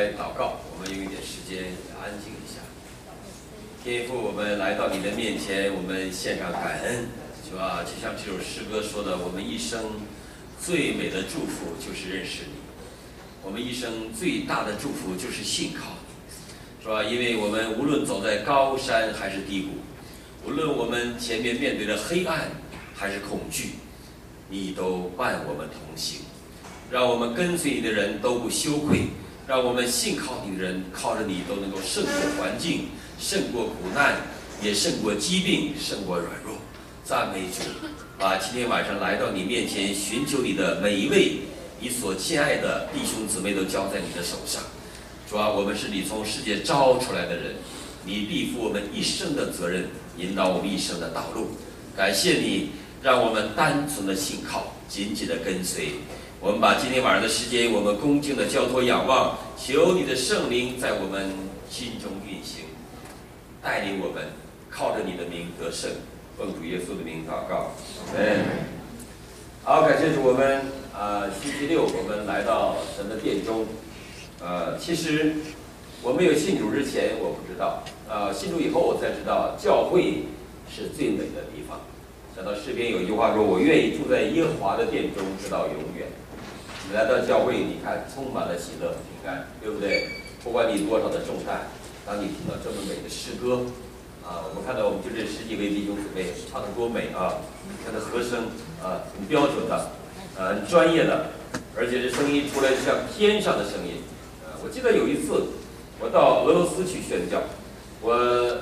来祷告，我们用一点时间安静一下。天父，我们来到你的面前，我们献上感恩，主啊，就像这首诗歌说的，我们一生最美的祝福就是认识你，我们一生最大的祝福就是信靠你，是吧？因为我们无论走在高山还是低谷，无论我们前面面对的黑暗还是恐惧，你都伴我们同行，让我们跟随你的人都不羞愧，让我们信靠你的人靠着你都能够胜过环境，胜过苦难，也胜过疾病，胜过软弱。赞美主！把今天晚上来到你面前寻求你的每一位你所亲爱的弟兄姊妹都交在你的手上。主啊，我们是你从世界招出来的人，你必负我们一生的责任，引导我们一生的道路。感谢你，让我们单纯的信靠，紧紧的跟随。我们把今天晚上的时间，我们恭敬的交托仰望，求你的圣灵在我们心中运行，带领我们靠着你的名得胜。奉主耶稣的名祷告，好，感谢主，我们星期六我们来到神的殿中。其实我没有信主之前我不知道，信主以后我才知道教会是最美的地方。讲到诗篇有一句话说：“我愿意住在耶和华的殿中，直到永远。”你来到教会，你看充满了喜乐平安，对不对？不管你多少的重担，当你听到这么美的诗歌，我们看到我们就这10几位弟兄姊妹唱得多美啊！他的和声很标准的，很专业的，而且这声音出来就像天上的声音。我记得有一次我到俄罗斯去宣教，我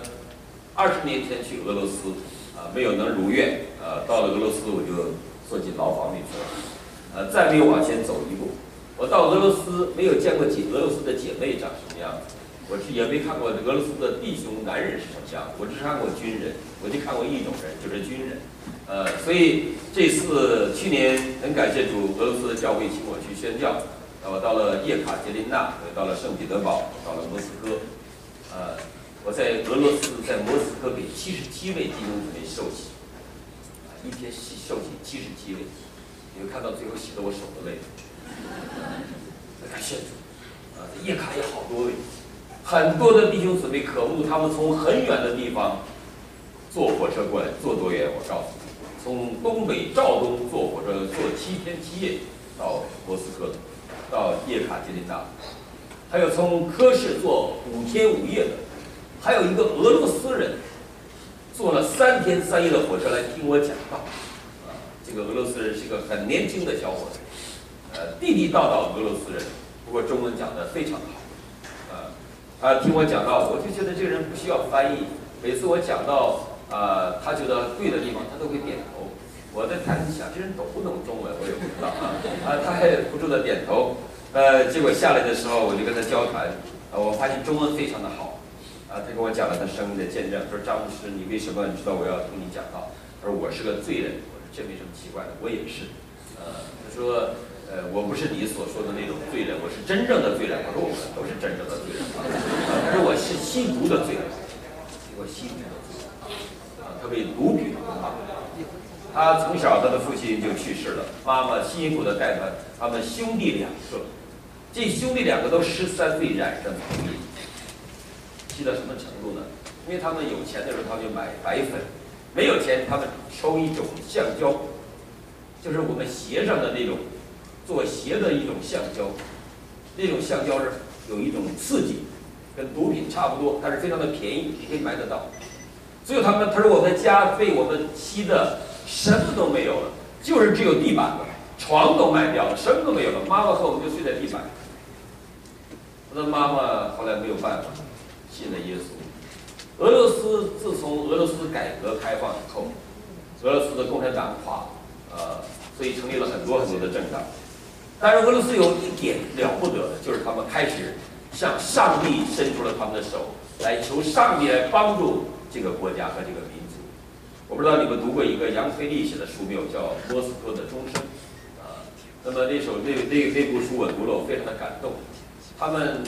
20年前去俄罗斯，没有能如愿，到了俄罗斯我就坐进牢房里去了，再没有往前走一步。我到俄罗斯没有见过俄罗斯的姐妹长什么样子。我也没看过俄罗斯的弟兄男人是什么样，我只看过军人，我就看过一种人，就是军人。所以这次去年很感谢主，俄罗斯的教会请我去宣教，我到了叶卡捷琳娜，我到了圣彼得堡，到了莫斯科。我在俄罗斯，在莫斯科给77位弟兄姊妹受洗，一天受洗77位，你会看到最后洗得我手都累了。感谢主，在叶卡也好多位。很多的弟兄姊妹渴慕，他们从很远的地方坐火车过来，坐多远？我告诉你，从东北肇东坐火车坐7天7夜到莫斯科，到叶卡捷琳娜，还有从科什坐5天5夜的，还有一个俄罗斯人坐了3天3夜的火车来听我讲道。这个俄罗斯人是个很年轻的小伙子，地地道道俄罗斯人，不过中文讲得非常好。听我讲到，我就觉得这个人不需要翻译。每次我讲到他觉得对的地方，他都会点头。我在台上想，这人懂不懂中文，我也不知道他还不住的点头。结果下来的时候，我就跟他交谈，我发现中文非常的好。他跟我讲了他生命的见证，说张牧师，你为什么你知道我要听你讲道？他说我是个罪人。我说这没什么奇怪的，我也是。他说。我不是你所说的那种罪人，我是真正的罪人。我说我们都是真正的罪人但是我是吸毒的罪人，我吸毒的罪人他被毒品毒化。他从小他的父亲就去世了，妈妈辛苦的带他们兄弟2个，这兄弟2个都13岁染上毒瘾，吸到什么程度呢？因为他们有钱的时候，他们就买白粉；没有钱，他们抽一种橡胶，就是我们鞋上的那种。做鞋的一种橡胶，那种橡胶是有一种刺激，跟毒品差不多，但是非常的便宜，你可以买得到。所以他说我们的家被我们吸的什么都没有了，就是只有地板了，床都卖掉了，什么都没有了。妈妈和我们就睡在地板。我的妈妈后来没有办法，信了耶稣。自从俄罗斯改革开放以后，俄罗斯的共产党垮，所以成立了很多很多的政党。但是俄罗斯有一点了不得的，就是他们开始向上帝伸出了他们的手，来求上帝来帮助这个国家和这个民族。我不知道你们读过一个杨飞利写的书没有，叫《莫斯科的钟声》那么那部书我读了，我非常的感动。他们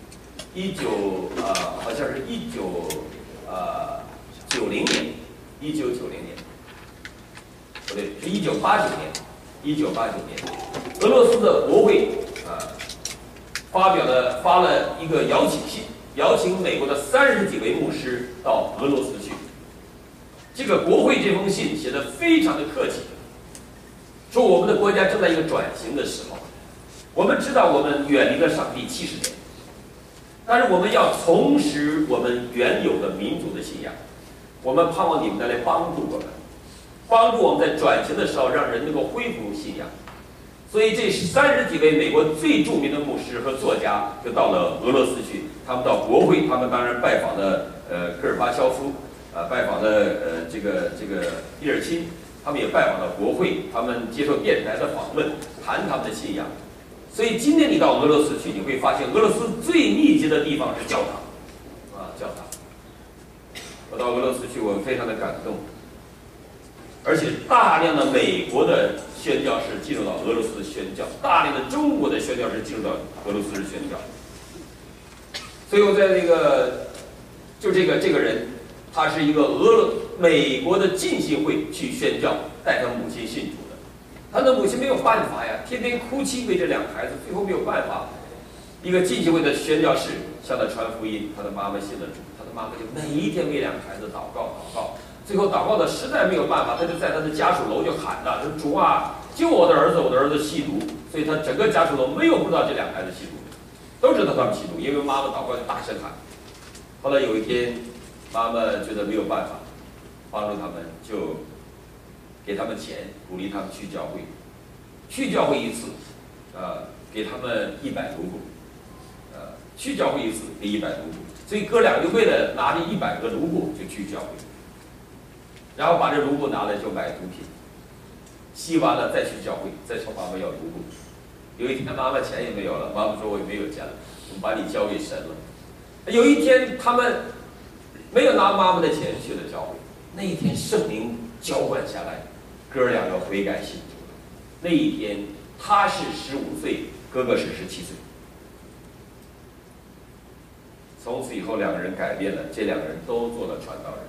好像是1990年，不对，是1989年，俄罗斯的国会发了一个邀请信，邀请美国的30几位牧师到俄罗斯去。这个国会这封信写得非常的客气，说我们的国家正在一个转型的时候，我们知道我们远离了上帝70年，但是我们要重拾我们原有的民族的信仰，我们盼望你们来帮助我们，帮助我们在转型的时候让人能够恢复信仰。所以这30几位美国最著名的牧师和作家就到了俄罗斯去，他们到国会，他们当然拜访了戈尔巴乔夫，拜访了这个叶尔钦，他们也拜访了国会，他们接受电台的访问，谈他们的信仰。所以今天你到俄罗斯去，你会发现俄罗斯最密集的地方是教堂，教堂。我到俄罗斯去，我非常的感动，而且大量的美国的宣教士进入到俄罗斯宣教，大量的中国的宣教士进入到俄罗斯宣教。所以我在这个人，他是一个美国的浸信会去宣教，带他母亲信主的。他的母亲没有办法呀，天天哭泣为这2个孩子，最后没有办法。一个浸信会的宣教士向他传福音，他的妈妈信了主，他的妈妈就每一天为2个孩子祷告。最后祷告的实在没有办法，他就在他的家属楼就喊了，说主啊，救我的儿子吸毒。所以他整个家属楼没有不知道这2个孩子吸毒，都知道他们吸毒，因为妈妈祷告就大声喊。后来有一天，妈妈觉得没有办法帮助他们，就给他们钱，鼓励他们去教会，去教会一次，给他们100卢布，去教会一次给100卢布，所以哥俩就为了拿这100个卢布就去教会。然后把这卢布拿来就买毒品，吸完了再去教会，再朝妈妈要卢布。有一天妈妈钱也没有了，妈妈说我也没有钱了，我们把你交给神了。有一天他们没有拿妈妈的钱去了教会，那一天圣灵浇灌下来，哥俩要悔改信主了。那一天他是15岁，哥哥是17岁。从此以后2个人改变了，这2个人都做了传道人。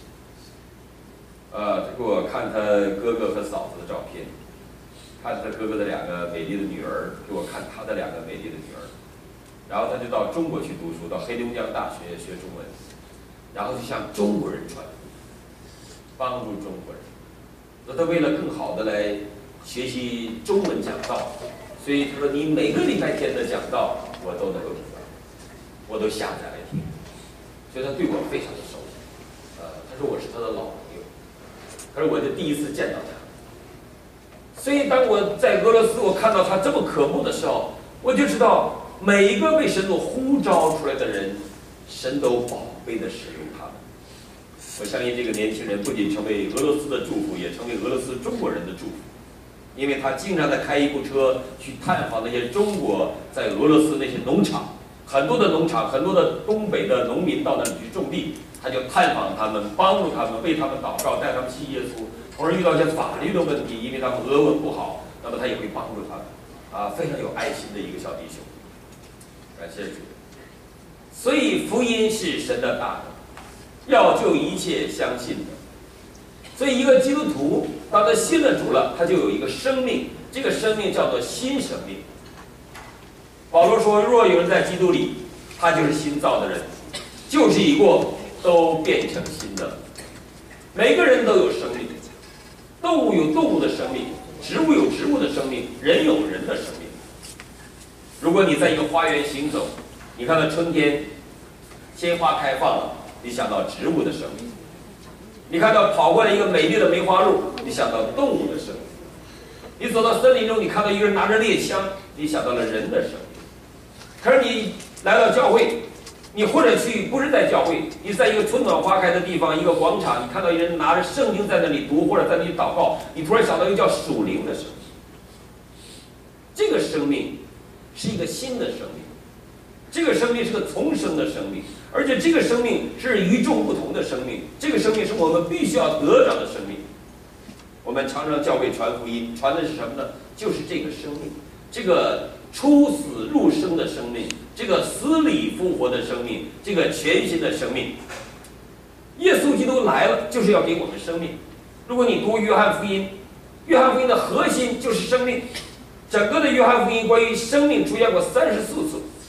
他给我看他哥哥和嫂子的照片，看他哥哥的2个美丽的女儿，给我看他的2个美丽的女儿。然后他就到中国去读书，到黑龙江大学学中文，然后就向中国人传福音，帮助中国人。那他为了更好的来学习中文讲道，所以他说你每个礼拜天的讲道我都能够听到，我都下载来听。所以他对我非常的熟悉。他说我是他的老朋友。他说我就第一次见到他，所以当我在俄罗斯我看到他这么可慕的时候，我就知道每一个被神所呼召出来的人，神都宝贝的使用他们。我相信这个年轻人不仅成为俄罗斯的祝福，也成为俄罗斯中国人的祝福，因为他经常在开一部车去探访那些中国在俄罗斯那些农场，很多的农场，很多的东北的农民到那里去种地。他就探访他们，帮助他们，为他们祷告，带他们信耶稣。同时遇到一些法律的问题，因为他们俄文不好，那么他也会帮助他们。非常有爱心的一个小弟兄。感谢主。所以福音是神的大能，要救一切相信的。所以一个基督徒，当他信了主了，他就有一个生命，这个生命叫做新生命。保罗说：“若有人在基督里，他就是新造的人，旧事已过，都变成新的了。”每个人都有生命，动物有动物的生命，植物有植物的生命，人有人的生命。如果你在一个花园行走，你看到春天鲜花开放了，你想到植物的生命；你看到跑过来一个美丽的梅花鹿，你想到动物的生命；你走到森林中，你看到一个人拿着猎枪，你想到了人的生命。可是你来到教会，你或者去不是在教会，你在一个春暖花开的地方，一个广场，你看到一人拿着圣经在那里读，或者在那里祷告，你突然想到一个叫属灵的生命。这个生命是一个新的生命，这个生命是个重生的生命，而且这个生命是与众不同的生命，这个生命是我们必须要得着的生命。我们常常教会传福音，传的是什么呢？就是这个生命，这个出死入生的生命，这个死里复活的生命，这个全新的生命。耶稣基督来了，就是要给我们生命。如果你读约翰福音，约翰福音的核心就是生命。整个的约翰福音关于生命出现过34次，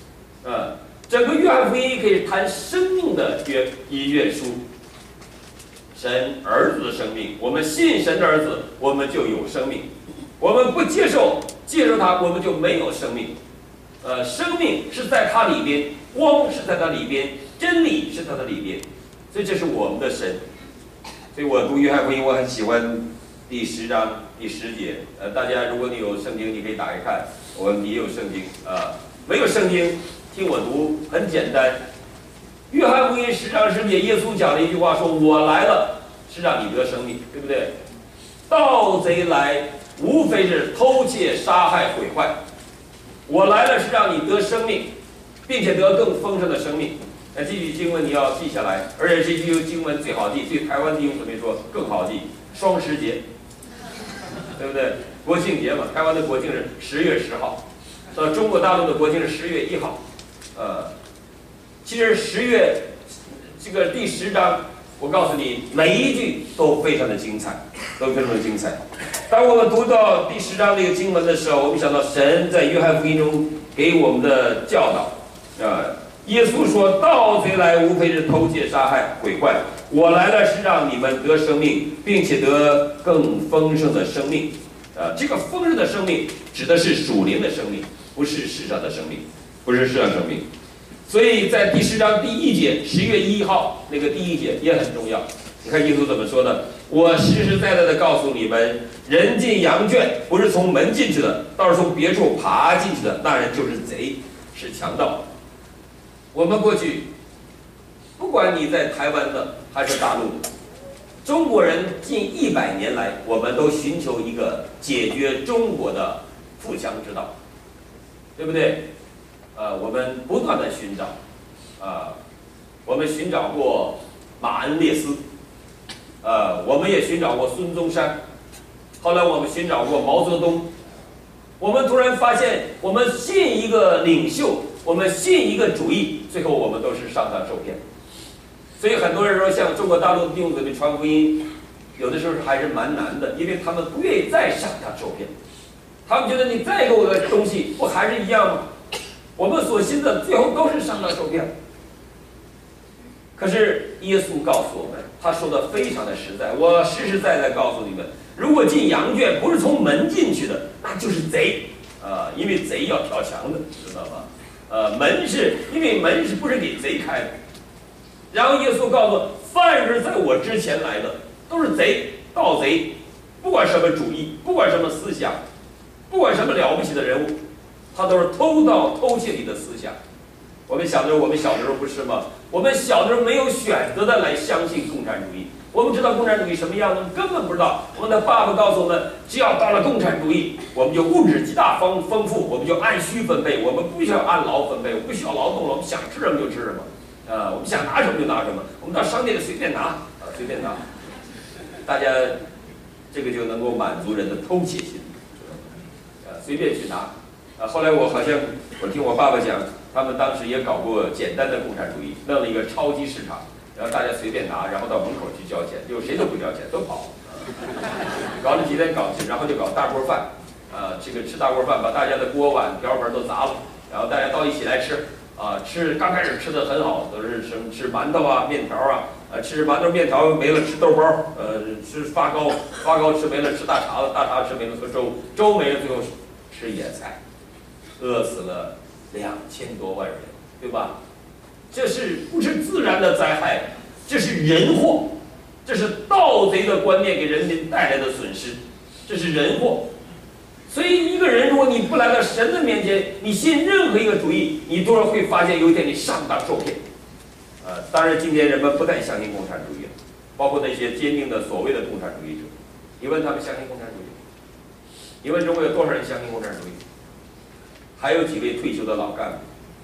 整个约翰福音可以谈生命的一卷书，神儿子的生命，我们信神的儿子，我们就有生命；我们不接受他，我们就没有生命。生命是在他里边，光是在他里边，真理是在他里边，所以这是我们的神。所以我读约翰福音，我很喜欢第10章第10节。大家如果你有圣经，你可以打开看，我们也有圣经没有圣经，听我读，很简单。约翰福音10章10节，耶稣讲了一句话，说：“我来了，是让你得生命，对不对？盗贼来，无非是偷窃、杀害、毁坏。我来了，是让你得生命，并且得更丰盛的生命。”这句经文你要记下来，而且这句经文最好记，对台湾弟兄姊妹说更好记。双十节，对不对？国庆节嘛，台湾的国庆是10月10号，到中国大陆的国庆是10月1号。其实10月这个第10章，我告诉你，每一句都非常的精彩，都非常的精彩。当我们读到第10章这个经文的时候，我们想到神在约翰福音中给我们的教导耶稣说：“盗贼来，无非是偷窃、杀害、毁坏。我来了，是让你们得生命，并且得更丰盛的生命。”这个丰盛的生命指的是属灵的生命，不是世上的生命，不是世上生命。所以在第10章第1节，10月1号那个第1节也很重要。你看耶稣怎么说的？我实实在在的告诉你们，人进羊圈不是从门进去的，倒是从别处爬进去的，那人就是贼，是强盗。我们过去，不管你在台湾的还是大陆的，中国人近100年来，我们都寻求一个解决中国的富强之道，对不对？我们不断的寻找，我们寻找过马恩列斯，我们也寻找过孙中山，后来我们寻找过毛泽东。我们突然发现，我们信一个领袖，我们信一个主义，最后我们都是上当受骗。所以很多人说，像中国大陆的弟兄姊妹传福音，有的时候还是蛮难的，因为他们不愿意再上当受骗。他们觉得你再给我个东西，不还是一样吗？我们所信的最后都是上当受骗。可是耶稣告诉我们，他说的非常的实在，我实实在在告诉你们，如果进羊圈不是从门进去的，那就是贼因为贼要跳墙的，知道吗？门是因为门是不是给贼开的？然后耶稣告诉我，凡是在我之前来的都是贼、盗贼，不管什么主义，不管什么思想，不管什么了不起的人物，他都是偷盗、偷窃你的思想。我们小的时候不是吗？我们小的时候没有选择的来相信共产主义。我们知道共产主义什么样呢？根本不知道。我们的爸爸告诉我们，只要到了共产主义，我们就物质极大丰富，我们就按需分配，我们不需要按劳分配，我们不需要劳动了，我们想吃什么就吃什么，我们想拿什么就拿什么，我们到商店里随便拿随便拿，大家这个就能够满足人的偷窃心，随便去拿。后来我听我爸爸讲，他们当时也搞过简单的共产主义，弄了一个超级市场。然后大家随便拿，然后到门口去交钱，就谁都不交钱，都跑。搞了几天搞去，然后就搞大锅饭，这个吃大锅饭，把大家的锅碗瓢盆都砸了，然后大家到一起来吃，吃刚开始吃的很好，都是吃馒头啊、面条啊，吃馒头面条没了吃豆包，吃发糕吃没了吃大碴子，大碴子吃没了喝粥，粥没了最后吃野菜，饿死了2000多万人，对吧？这是不是自然的灾害？这是人祸，这是盗贼的观念给人民带来的损失，这是人祸。所以一个人，如果你不来到神的面前，你信任何一个主义，你都会发现有一天你上当受骗。当然今天人们不再相信共产主义了，包括那些坚定的所谓的共产主义者。你问他们相信共产主义？你问中国有多少人相信共产主义？还有几位退休的老干部？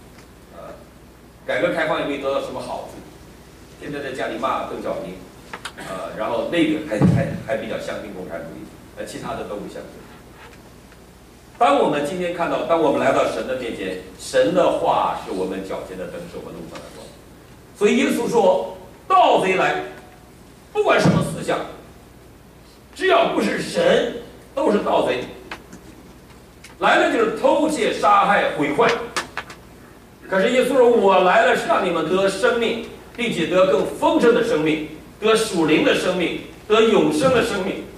改革开放也没得到什么好处，现在在家里骂邓小平，然后那个还比较相信共产主义，其他的都不相信。当我们今天看到，当我们来到神的面前，神的话是我们脚前的灯，是我们路上的光。所以耶稣说，盗贼来，不管什么思想，只要不是神，都是盗贼。来了就是偷窃、杀害、毁坏。 可是耶稣说：“我来了是让你们得生命，并且得更丰盛的生命，得属灵的生命，得永生的生命。”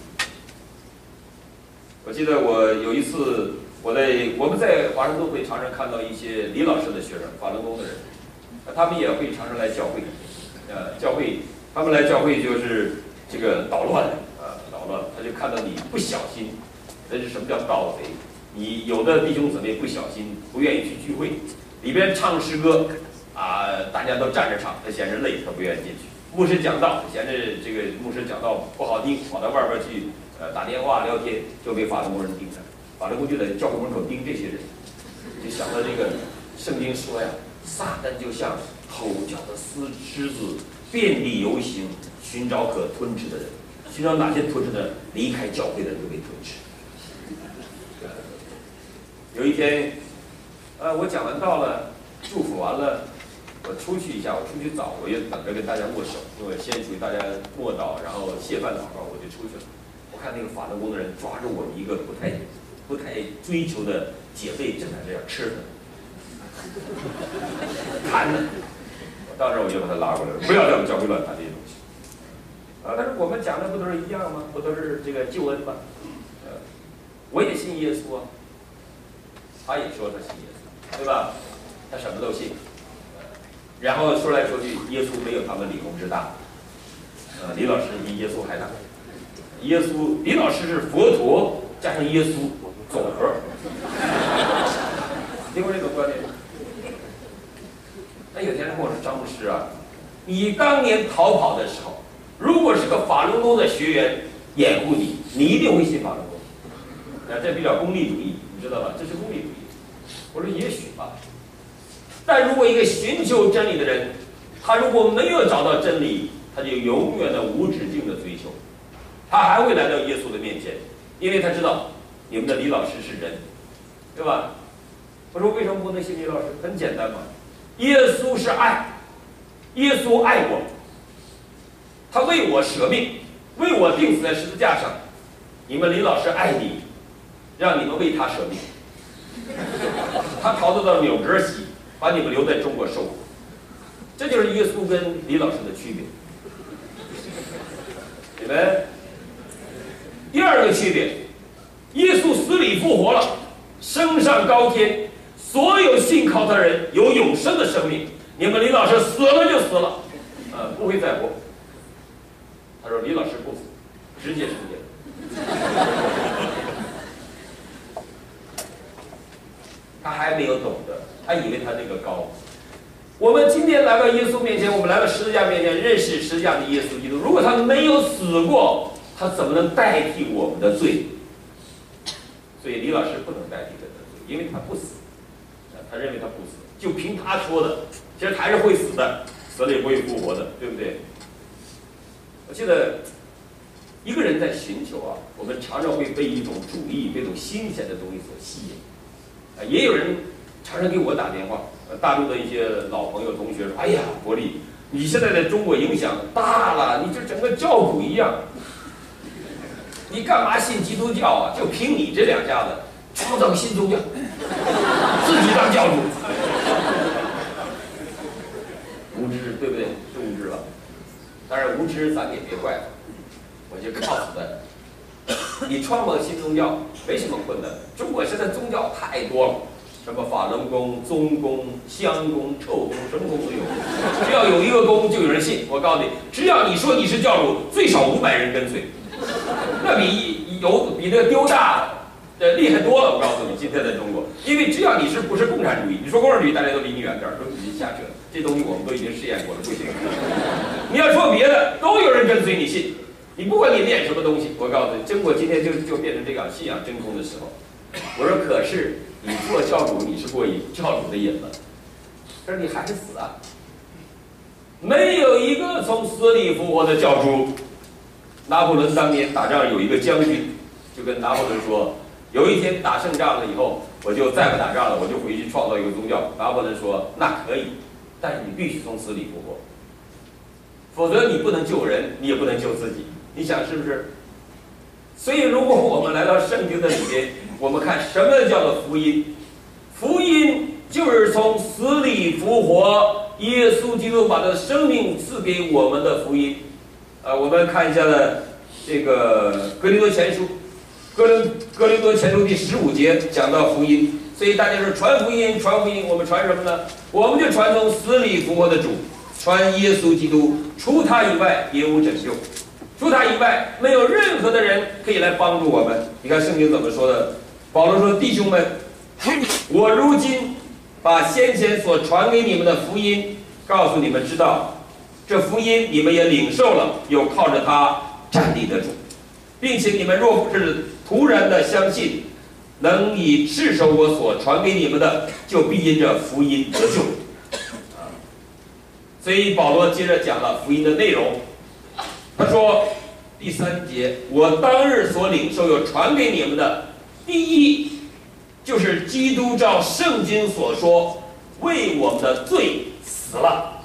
我记得我有一次，我们在华盛顿会常常看到一些李老师的学生，法轮功的人，他们也会常常来教会，教会他们来教会就是这个捣乱捣乱，他就看到你不小心，那是什么叫盗贼？你有的弟兄姊妹不小心不愿意去聚会，里边唱诗歌大家都站着唱，他嫌着累，他不愿意进去。牧师讲道，嫌着这个牧师讲道不好听，跑到外边去打电话聊天，就被法轮功人盯着。法轮功就在教会门口盯这些人，就想到这个圣经说呀，撒旦就像吼叫的狮子，遍地游行，寻找可吞吃的人，寻找哪些吞吃的人，离开教会的人就被吞吃。有一天，我讲完道了，祝福完了，我出去一下，我出去早，我也等着跟大家握手，因为先属于大家默祷，然后谢饭祷告，我就出去了。我看那个法轮功的人抓住我一个不太追求的姐妹，正在这样吃呢，谈呢。我到这我就把他拉过来了，不要在我们教会乱谈这些东西。但是我们讲的不都是一样吗？不都是这个救恩吗？我也信耶稣啊。他也说他信耶稣，对吧？他什么都信，然后说来说去，耶稣没有他们理工之大，李老师比耶稣还大。李老师是佛陀加上耶稣总和，听过这个观点吗？那有天人跟我说：“张牧师啊，你当年逃跑的时候，如果是个法轮功的学员掩护你，你一定会信法轮功。”这比较功利主义，你知道吧？这是功利主义。我说也许吧，但如果一个寻求真理的人，他如果没有找到真理，他就永远的无止境的追求，他还会来到耶稣的面前，因为他知道你们的李老师是人，对吧？我说为什么不能信李老师？很简单嘛，耶稣是爱，耶稣爱我，他为我舍命，为我钉死在十字架上。你们李老师爱你，让你们为他舍命。他逃得到纽泽西，把你们留在中国受苦，这就是耶稣跟李老师的区别。你们第二个区别，耶稣死里复活了，升上高天，所有信靠他的人有永生的生命。你们李老师死了就死了，不会再活。他说李老师不死，直接升天。他还没有懂得，他以为他这个高。我们今天来到耶稣面前，我们来到十字架面前，认识十字架的耶稣基督。如果他没有死过，他怎么能代替我们的罪？所以李老师不能代替他的罪，因为他不死。他认为他不死，就凭他说的，其实他还是会死的，死了也不会复活的，对不对？我记得一个人在寻求我们常常会被一种主义、被一种新鲜的东西所吸引。也有人常常给我打电话，大陆的一些老朋友、同学说：“哎呀，伯利，你现在在中国影响大了，你就整个教主一样，你干嘛信基督教啊？就凭你这两家子，创造新宗教，自己当教主，无知，对不对？是无知吧？当然无知咱也别怪了，我就告诉他。”你创造新宗教没什么困难，中国现在宗教太多了，什么法轮功、宗功、香功、臭功，什么功都有。只要有一个功，就有人信。我告诉你，只要你说你是教主，最少500人跟随，那比那个丢大厉害多了。我告诉你，今天在中国，因为只要你不是共产主义，你说共产主义，大家都离你远点，说你瞎扯，这东西我们都已经试验过了，不行。你要说别的，都有人跟随你信。你不管你念什么东西，我告诉你，中国今天就变成这样信仰真空的时候。我说，可是你做教主，你是过教主的瘾了，可是你还是死啊！没有一个从死里复活的教主。拿破仑当年打仗有一个将军，就跟拿破仑说，有一天打胜仗了以后，我就再不打仗了，我就回去创造一个宗教。拿破仑说，那可以，但是你必须从死里复活，否则你不能救人，你也不能救自己。你想是不是？所以，如果我们来到圣经的里边，我们看什么叫做福音？福音就是从死里复活，耶稣基督把他的生命赐给我们的福音。我们看一下呢，这个哥林多前书，哥林多前书第15节讲到福音，所以大家说传福音，传福音，我们传什么呢？我们就传从死里复活的主，传耶稣基督，除他以外别无拯救，除他以外没有任何的人可以来帮助我们。你看圣经怎么说的？保罗说：“弟兄们，我如今把先前所传给你们的福音告诉你们知道，这福音你们也领受了，又靠着它站立得住，并且你们若不是突然的相信，能以持守我所传给你们的，就必因着福音得救。”所以保罗接着讲了福音的内容。他说第3节：“我当日所领受又传给你们的，第一，就是基督照圣经所说，为我们的罪死了，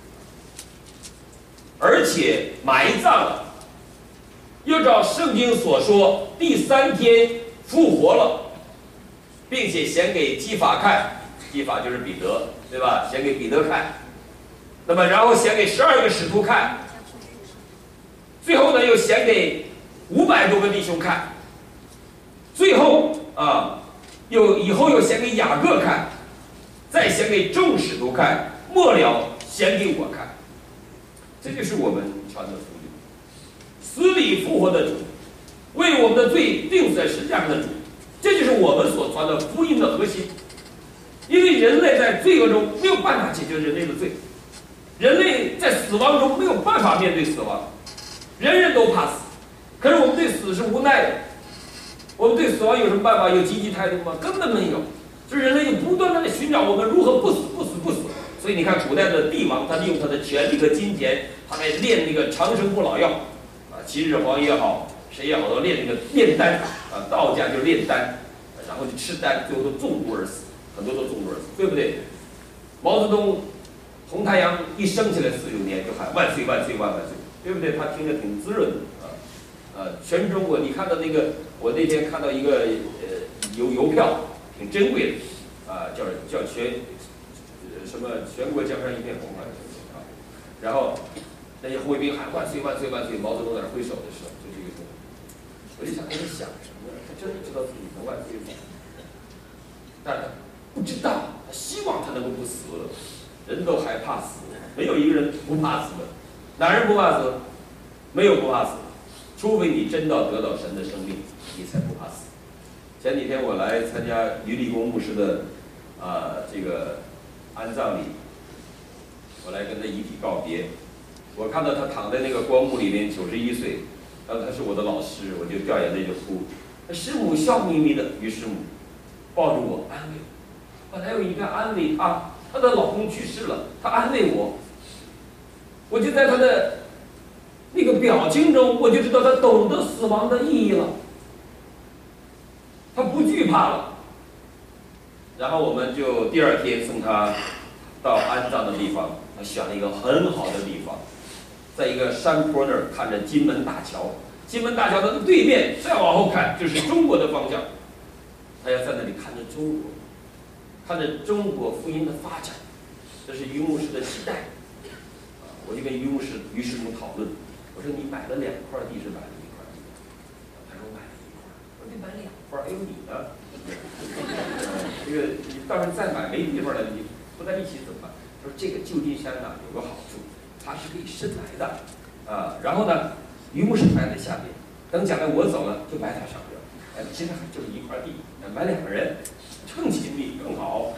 而且埋葬了，又照圣经所说，第3天复活了，并且显给基法看。基法就是彼得，对吧？显给彼得看。那么然后显给12个使徒看。最后呢，又显给500多个弟兄看。最后以后又显给雅各看，再显给众使徒看，末了显给我看。这就是我们传的福音。死里复活的主，为我们的罪钉在十字架上的主，这就是我们所传的福音的核心。因为人类在罪恶中没有办法解决人类的罪，人类在死亡中没有办法面对死亡，人人都怕死。可是我们对死是无奈的，我们对死亡有什么办法？有积极态度吗？根本没有。所以人类就不断的寻找我们如何不死。所以你看古代的帝王，他利用他的权力和金钱，他来练那个长生不老药秦始皇也好，谁也好，都练那个炼丹道家就炼丹，然后就吃丹，最后都中毒而死，很多都中毒而死，对不对？毛泽东红太阳一升起来49年就喊万岁万岁万万岁，对不对？他听着挺滋润的全中国你看到那个，我那天看到一个邮票挺珍贵的叫什么全国江山一片红然后那些护卫兵喊万岁万岁万岁，毛泽东在那挥手的时候，就这个时候，我就想他在想什么？他真的知道自己能万岁吗？但他不知道，他希望他能够不死。人都害怕死，没有一个人不怕死的。哪人不怕死？没有不怕死，除非你真到得到神的生命，你才不怕死。前几天我来参加于立功牧师的这个安葬礼，我来跟他遗体告别。我看到他躺在那个棺木里面，91岁，然后他是我的老师，我就掉眼泪就哭。师母笑眯眯的，于师母抱着我安慰我。本来我应该安慰她，她的老公去世了，她安慰我，我就在她的那个表情中，我就知道她懂得死亡的意义了，她不惧怕了。然后我们就第2天送她到安葬的地方，他选了一个很好的地方，在一个山坡那儿看着金门大桥，金门大桥的对面再往后看就是中国的方向，他要在那里看着中国，看着中国福音的发展，这是于牧师的期待。我就跟于师母讨论，我说你买了2块地是买了1块地？他说买了1块，我说你买2块，还有你呢？这个你到时候再买没地方了，你不在一起怎么办？他说这个旧金山呢有个好处，它是可以深埋的然后呢，于牧师埋在下面，等将来我走了就埋在上边。其实就是1块地，埋2个人，更亲密更好。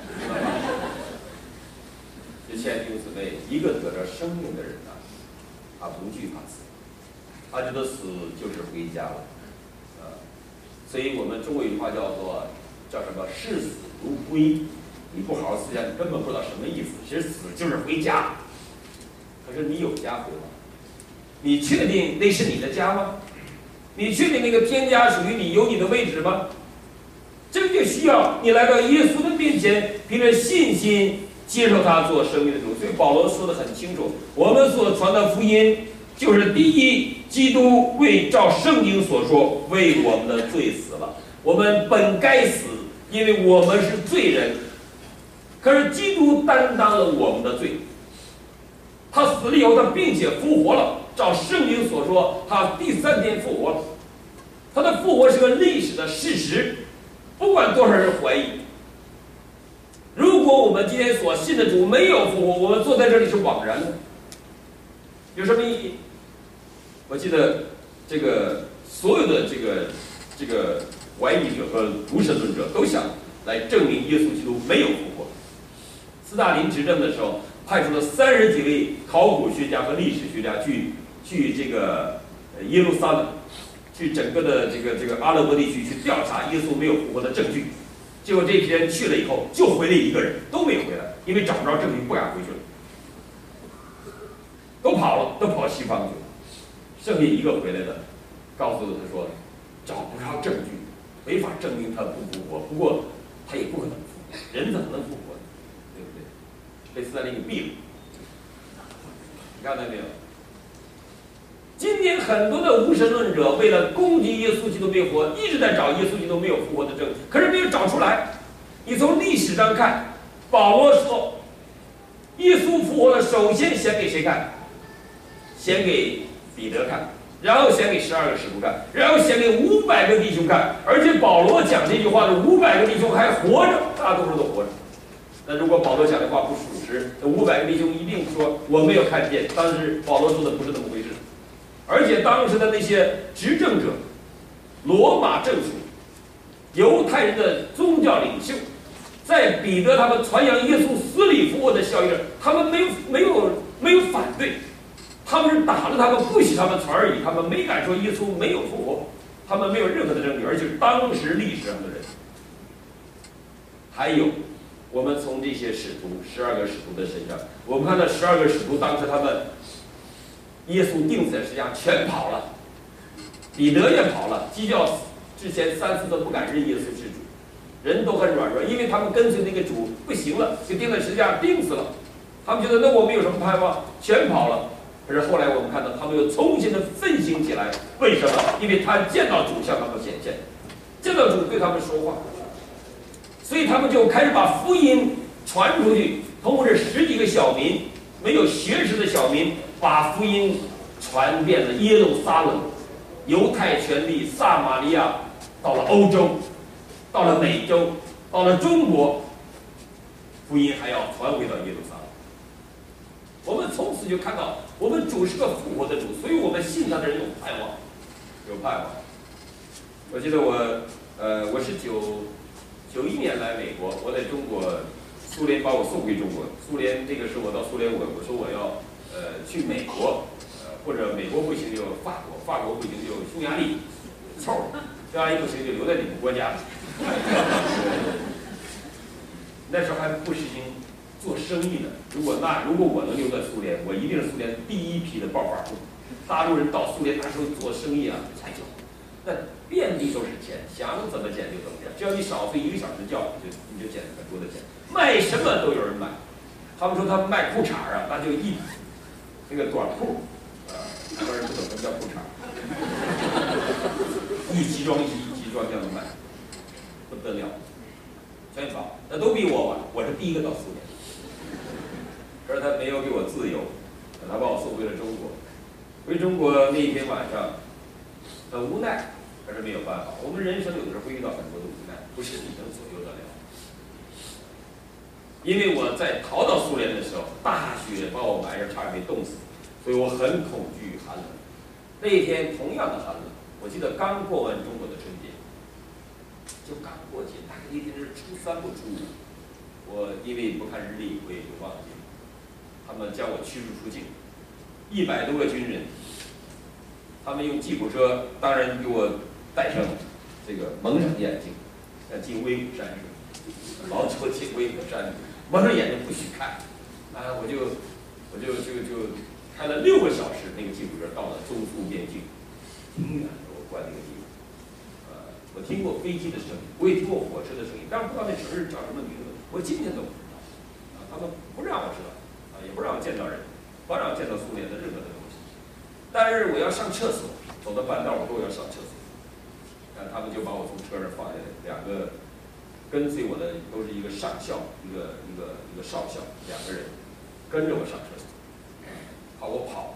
这亲爱的弟兄姊妹，一个得着生命的人呢，他不惧怕死，他觉得死就是回家了所以我们中国有句话叫什么？视死如归。你不好好思想，你根本不知道什么意思。其实死就是回家。可是你有家回吗？你确定那是你的家吗？你确定那个天家属于你，有你的位置吗？这就需要你来到耶稣的面前，凭着信心接受他做生命的主。所以保罗说得很清楚，我们所传的福音就是第一，基督为照圣经所说，为我们的罪死了。我们本该死，因为我们是罪人。 可是基督担当了我们的罪，他死了以后，他并且复活了。照圣经所说，他第3天复活了。他的复活是个历史的事实，不管多少人怀疑。如果我们今天所信的主没有复活，我们坐在这里是枉然的，有什么意义？我记得这个所有的这个怀疑者和无神论者都想来证明耶稣基督没有复活。斯大林执政的时候，派出了30几位考古学家和历史学家去这个耶路撒冷，去整个的这个阿拉伯地区去调查耶稣没有复活的证据。结果这批人去了以后，就回来一个人，都没有回来，因为找不着证据，不敢回去了，都跑了，都跑西方去了。剩下一个回来的，告诉他说，找不着证据，没法证明他不复活。不过他也不可能复活，人怎么能复活呢？对不对？被斯大林给毙了。你看到没有？今天很多的无神论者为了攻击耶稣基督没有复活，一直在找耶稣基督没有复活的证据，可是没有找出来。你从历史上看，保罗说，耶稣复活了，首先显给谁看？显给彼得看，然后显给12个使徒看，然后显给500个弟兄看。而且保罗讲这句话的500个弟兄还活着，大多数都活着。那如果保罗讲的话不属实，那500个弟兄一定说我没有看见，当时保罗说的不是那么回事。而且当时的那些执政者，罗马政府、犹太人的宗教领袖，在彼得他们传扬耶稣死里复活的消息，他们没有反对，他们是打着他们不许他们传而已，他们没敢说耶稣没有复活，他们没有任何的证据，而且是当时历史上的人。还有，我们从这些使徒12个使徒的身上，我们看到12个使徒当时他们。耶稣钉死在十字架，全跑了，彼得也跑了，鸡叫之前3次都不敢认耶稣是主，人都很软弱，因为他们跟随那个主不行了，就钉在十字架钉死了。他们觉得那我们有什么盼望？全跑了。可是后来我们看到他们又重新的奋兴起来，为什么？因为他见到主向他们显现，见到主对他们说话，所以他们就开始把福音传出去，通过这10几个小民，没有学识的小民。把福音传遍了耶路撒冷、犹太全地、撒玛利亚，到了欧洲，到了美洲，到了中国，福音还要传回到耶路撒冷。我们从此就看到，我们主是个复活的主，所以我们信他的人有盼望，有盼望。我记得我是91年来美国，我在中国，苏联把我送回中国，苏联那个时候我到苏联，我说我要。去美国，或者美国不行就法国，法国不行就匈牙利，凑，匈牙利不行就留在你们国家。那时候还不实行做生意呢。如果我能留在苏联，我一定是苏联第一批的暴发户。大陆人到苏联那时候做生意啊，才行。那遍地都是钱，想怎么捡就怎么捡，只要你少睡1个小时觉，你就捡很多的钱。卖什么都有人买。他们说他们卖裤衩啊，那就那个短裤，很多人不懂什么叫裤衩，一集装这样的卖，不得了，全跑，那都比我晚，我是第一个到苏联，可是他没有给我自由，他把我送回了中国。回中国那一天晚上，很无奈，可是没有办法。我们人生有的时候会遇到很多的无奈，不是你能左右得了。因为我在逃到苏联的时候，大雪把我埋着，差点没冻死，所以我很恐惧寒冷。那一天同样的寒冷，我记得刚过完中国的春节，就刚过节，大概那天是初3不初5，我因为不看日历，我也就忘记了。他们将我驱逐出境，100多个军人，他们用吉普车，当然给我戴上这个蒙上眼镜，像进威虎山似的，老丑进威虎山。蒙上眼睛不许看，我就开了6个小时，那个吉普车到了中苏边境，挺远的，我关那个地方。我听过飞机的声音，我也听过火车的声音，但是不知道那城市叫什么名字，我今天都不知道。他们不让我知道，也不让我见到人，不让我见到苏联的任何的东西。但是我要上厕所，走到半道我说我要上厕所，他们就把我从车上放下来，2个跟随我的都是一个上校，一个少校，2个人跟着我上车，好，我跑了，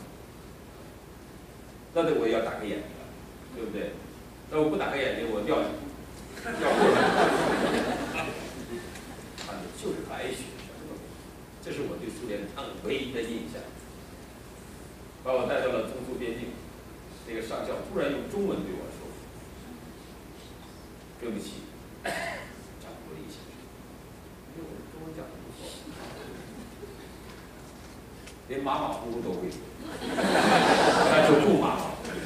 那得我要打开眼睛了，对不对？那我不打开眼睛，我掉过来，看的就是白雪，什么都没有。这是我对苏联唯一的印象。把我带到了中苏边境，那个上校突然用中文对我说：“对不起，张国立先生，因为我中文讲的不错，连马马虎虎都会说，那就不马马虎虎。”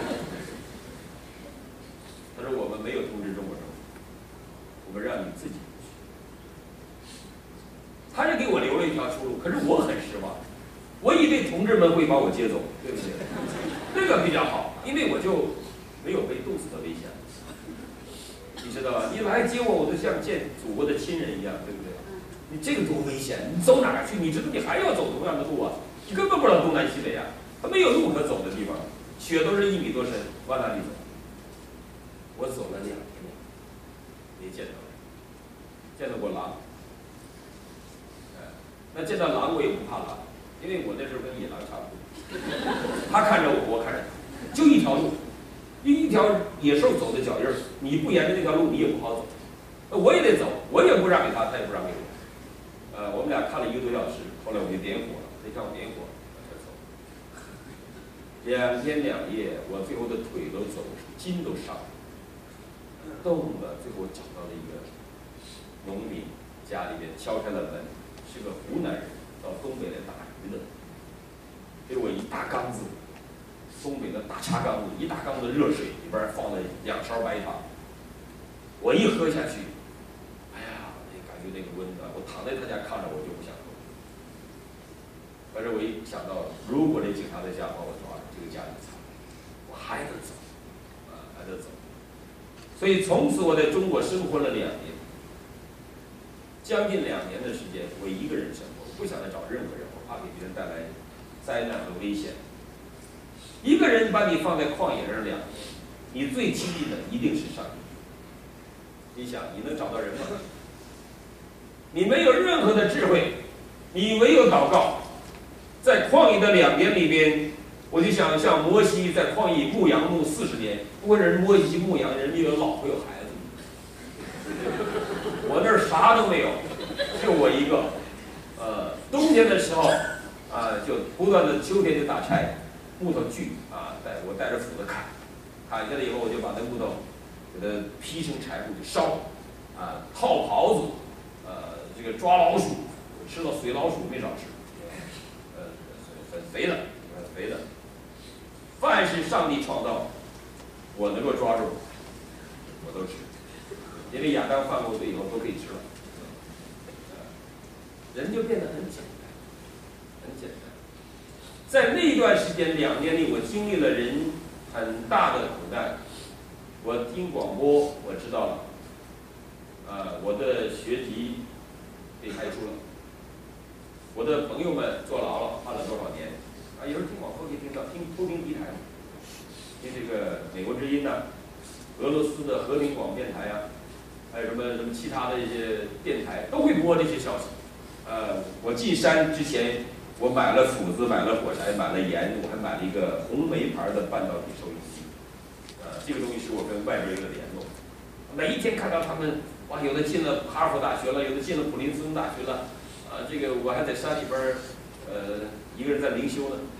他说：“我们没有通知中国政府，我们让你自己去。”他是给我留了一条出路，可是我很失望。我以为同志们会把我接走，对不对？那个比较好，因为我就没有被冻死的危险。你知道吧？你来接我，我就像见祖国的亲人一样，对不对？你这个多危险！你走哪儿去？你知道你还要走同样的路啊？你根本不知道东南西北啊，他没有路可走的地方，雪都是1米多深，往哪里走？我走了2天，没见到人，见到过狼。那见到狼我也不怕狼。因为我那时候跟野狼差不多，他看着我，我看着他，就一条路，一条野兽走的脚印儿，你不沿着那条路，你也不好走。我也得走，我也不让给他，他也不让给我。我们俩看了1个多小时，后来我就点火了，那天我点火，我才走。2天2夜，我最后的腿都走，筋都伤了，冻的。最后我找到了一个农民家里面，敲开了门，是个湖南人，到东北来打鱼的，给我一大缸子，东北的大茶缸子，一大缸子热水，里边放了2勺白糖。我一喝下去，哎呀，感觉那个温暖，我躺在他家看着我就不想走。但是我一想到，如果这警察在家把我抓了，这个家就惨了，我还得走，还得走。所以从此我在中国生活了2年，将近2年的时间，我一个人生活，我不想再找任何人，我怕给别人带来灾难和危险。一个人把你放在旷野上2年，你最亲近的一定是上帝。你想，你能找到人吗？你没有任何的智慧，你唯有祷告。在旷野的2年里边，我就想像摩西在旷野牧羊牧40年，不过人摩西牧羊，人家有老婆有孩子，我那儿啥都没有，就我一个。冬天的时候就不断的，秋天就打柴，木头锯我带着斧子砍下来以后，我就把那木头给它劈成柴火就烧，套袍子，这个抓老鼠，我吃到水老鼠没少吃，很肥的，很肥的。凡是上帝创造我能够抓住，我都吃，因为亚当犯过罪以后都可以吃了。人就变得很简单，很简单。在那段时间2年里，我经历了人很大的苦难。我听广播，我知道了，我的学籍被开除了，我的朋友们坐牢了，判了多少年？有时候听广播可以听到，偷听敌台，听这个美国之音呐，俄罗斯的和平广播电台啊，还有什么其他的一些电台都会播这些消息。我进山之前，我买了斧子，买了火柴，买了盐，我还买了一个红梅牌的半导体收音机。这个东西是我跟外边一个联络。每一天看到他们，哇，有的进了哈佛大学了，有的进了普林斯顿大学了，这个我还在山里边一个人在灵修呢，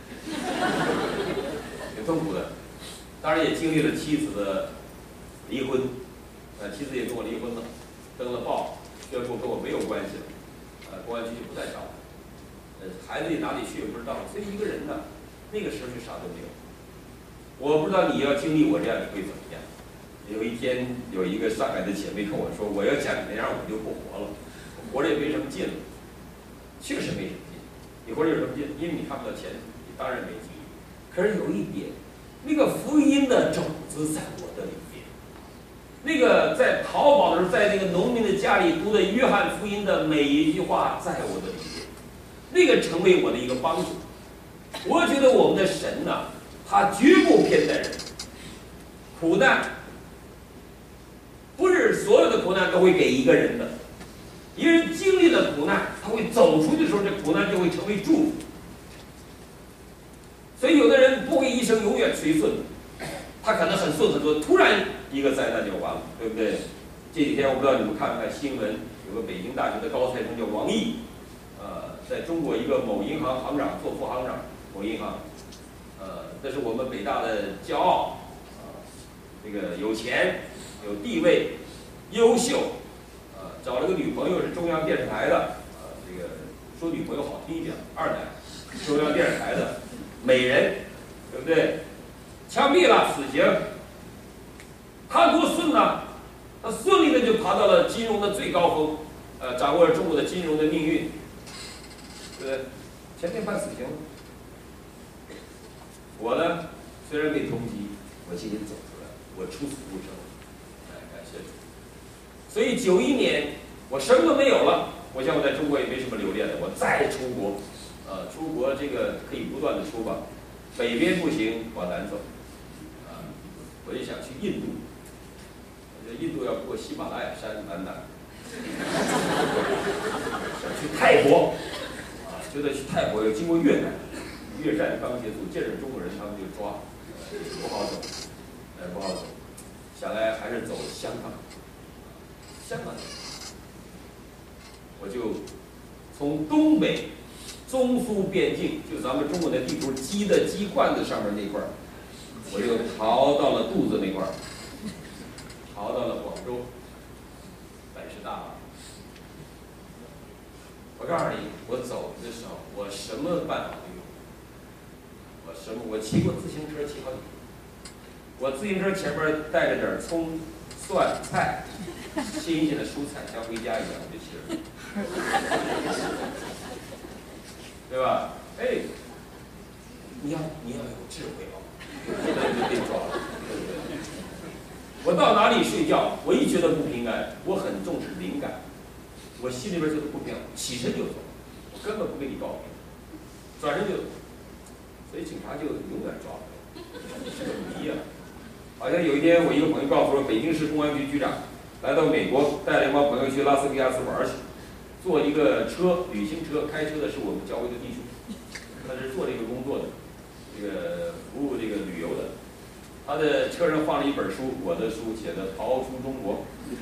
挺痛苦的。当然也经历了妻子的离婚，妻子也跟我离婚了，登了报，宣布跟我没有关系了。公安局就不再找了，孩子哪里去也不知道，所以一个人呢，那个时候就啥都没有。我不知道你要经历我这样，你会怎么样？有一天，有一个上海的姐妹跟我说，我要讲你那样，我就不活了，活着也没什么劲了。确实没什么劲，你活着有什么劲？因为你看不到前途，你当然没劲。可是有一点，那个福音的种子在我的里面。那个在淘宝的时候，在那个农民的家里读的约翰福音的每一句话，在我的里面，那个成为我的一个帮助。我觉得我们的神呢，他绝不偏待人。苦难不是所有的苦苦难都会给一个人的，一个人经历了苦难，他会走出去的时候，这苦难就会成为祝福。所以有的人不会一生永远随顺，他可能很顺很顺，突然一个灾难就完了，对不对？这几天我不知道你们看没看新闻，有个北京大学的高材生叫王毅，在中国一个某银行行长做副行长，某银行，这是我们北大的骄傲，这个有钱有地位，优秀，找了个女朋友是中央电视台的，这个说女朋友好听一点，二奶，中央电视台的美人，对不对？枪毙了，死刑。他多顺呐，他顺利的就爬到了金融的最高峰，掌握了中国的金融的命运，对不对？前天判死刑了。我呢，虽然被通缉，我今天走出来，我出死不生，感谢主。所以91年我什么都没有了，我想我在中国也没什么留恋的，我再出国，出国这个可以不断的出吧，北边不行，往南走，我就想去印度，我觉得印度要过喜马拉雅山蛮难，想去泰国，觉得去泰国要经过越南。越战刚结束，见着中国人他们就抓，不好走，不好走。想来还是走香港，香港，我就从东北中苏边境，就咱们中国的地图鸡的鸡冠子上面那块儿，我就逃到了肚子那块儿，逃到了广州，本事大了。我告诉你，我走的时候，我什么办法都有。我骑过自行车骑好几天，我自行车前面带着点葱、蒜、菜，新鲜的蔬菜，像回家一样，我就骑着，对吧？哎，你要有智慧哦，就被抓了，对不对？我到哪里睡觉，我一觉得不平安，我很重视灵感，我心里边觉得不平安，起身就走，我根本不跟你告别，转身就走。所以警察就永远抓不到，是个谜啊！好像有一天，我一个朋友告诉我，北京市公安局局长来到美国，带了一帮朋友去拉斯维加斯玩去，坐一个车，旅行车，开车的是我们教会的弟兄，他是做这个工作的，这个服务这个旅游的。他的车上放了一本书，我的书写的《逃出中国》。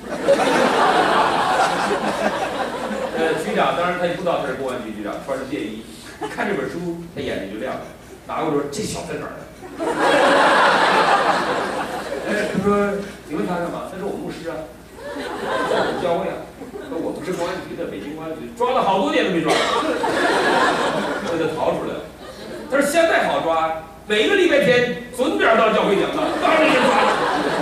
局长当然他也不知道他是公安局局长，穿着便衣，一看这本书，他眼睛就亮了。拿过来说：“这小子在哪儿呢？”他说：“你问他干嘛？他说我牧师啊，在我们教会啊。说我不是公安局的，北京公安局抓了好多年都没抓到，他就逃出来了。他说现在好抓，每个礼拜天准点到教会讲道，当然就抓了。”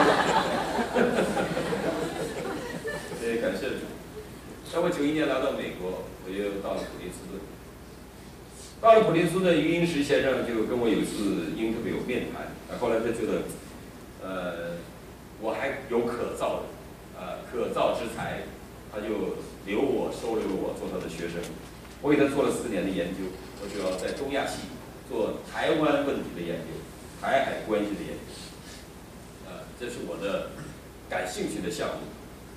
对，感谢主。在我91年来到美国，我又到了普林斯顿。到了普林斯顿，余英时先生就跟我有一次因特别有面谈，后来他觉得，我还有可造的，可造之才，他就收留我做他的学生。我给他做了4年的研究，我主要在中亚系做台湾问题的研究，台海关系的研究，这是我的感兴趣的项目，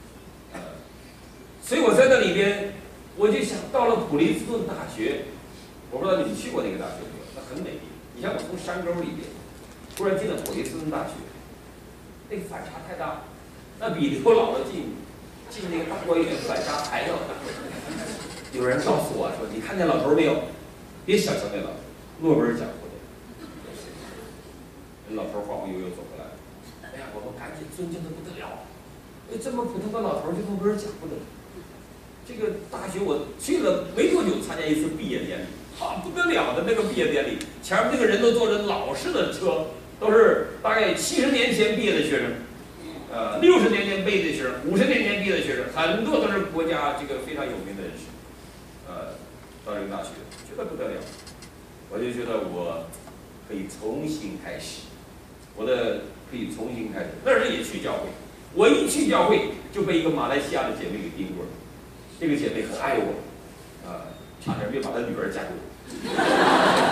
所以我在那里边，我就想到了普林斯顿大学。我不知道你们去过那个大学没有？那很美丽。你像我从山沟里边，突然进了普林斯顿大学，那个反差太大，那比刘姥姥进那个大观园反差还要大。有人告诉我说：“你看见老头没有？别小瞧那老头，诺贝尔奖获得。”那老头晃晃悠悠走过来，哎呀，我们赶紧尊敬的不得了。这么普通的老头就诺贝尔奖获得。这个大学我去了没多久，参加一次毕业典礼。不得了的那个毕业典礼，前面那个人都坐着老式的车，都是大概70年前毕业的学生，60年前毕业的学生，50年前毕业的学生，很多都是国家这个非常有名的人士，到这个大学觉得不得了，我就觉得我可以重新开始，可以重新开始。那时也去教会，我一去教会就被一个马来西亚的姐妹给盯过了，这个姐妹很爱我，差点没把她女儿嫁给我。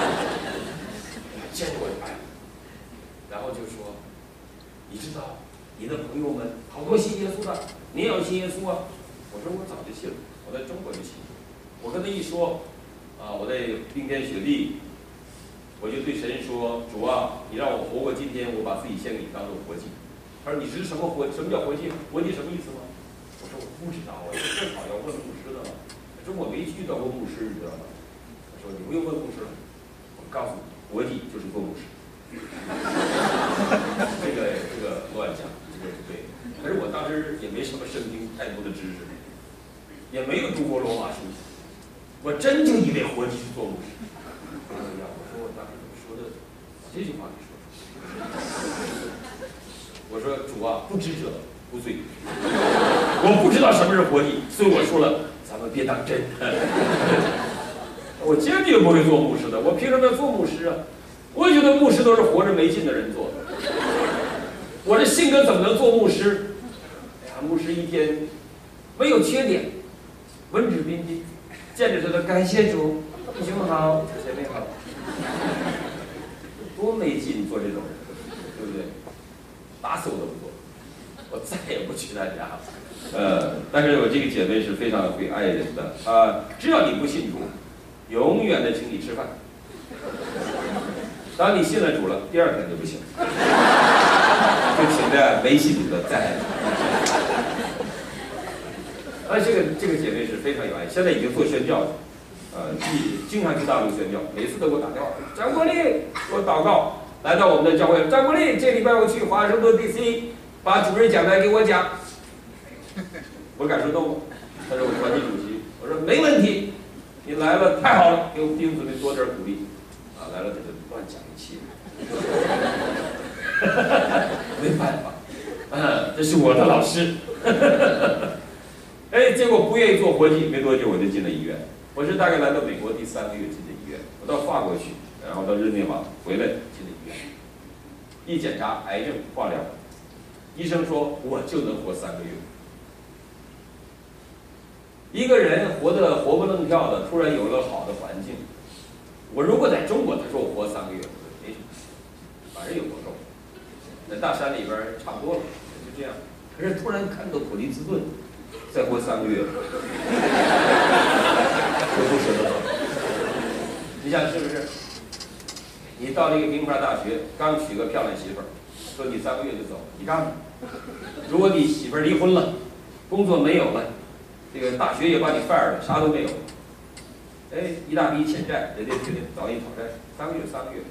见着我就爱，然后就说：“你知道你的朋友们好多信耶稣的，你也要信耶稣啊。我说我早就信了，我在中国就信了。我跟他一说，我在冰天雪地，我就对神说：主啊，你让我活过今天，我把自己献给你当做活祭。他说你是什么活？什么叫活祭？活祭什么意思吗？我说我不知道啊，正好要问牧师的嘛。说我没遇到过牧师，你知道吗？他说你不用问牧师了，我告诉你，活祭就是做牧师。这个乱讲，这个不对。可是我当时也没什么圣经太多的知识，也没有读过罗马书，我真就以为活祭是做牧师。我说我当时怎么说的？这句话给说出来。我说主啊，不知者无罪。我不知道什么是活祭，所以我说了，咱们别当真。我坚决不会做牧师的，我凭什么要做牧师啊？我觉得牧师都是活着没劲的人做的。我这性格怎么能做牧师？哎呀，牧师一天没有缺点，文质彬彬，见着他的感谢主，弟兄好，姐妹好，多没劲做这种人，对不对？打死我都不做，我再也不去他家。但是我这个姐妹是非常会爱人的啊，只要你不信主，永远的请你吃饭。当你信了主了，第二天就不行，就请的没信主的在。这个姐妹是非常有爱，现在已经做宣教了，经常去大陆宣教，每次都给我打电话，张国立给我祷告，来到我们的教会，张国立这礼拜我去华盛顿 DC， 把主日讲台给我讲，我感受动了，他是我团体主席，我说没问题，你来了太好了，给我们弟兄姊妹多点鼓励，来了他就乱讲一气，没办法，这是我的老师。哎，结果不愿意做活计，没多久我就进了医院。我是大概来到美国第3个月进的医院，我到法国去，然后到日内瓦回来进的医院。一检查癌症化疗，医生说我就能活3个月。一个人活得活蹦乱跳的，突然有了好的环境。我如果在中国，他说我活3个月，我说没什么，反正有活够。在大山里边差不多了，就这样。可是突然看到普利兹顿。再活3个月，我不舍得走。你想是不是？你到这个名牌大学，刚娶个漂亮媳妇儿，说你3个月就走，你干吗？如果你媳妇儿离婚了，工作没有了，这个大学也把你 fire 了，啥都没有，哎，一大笔欠债，人家决定找你讨债，3个月，3个月，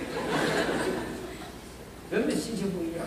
人的心情不一样。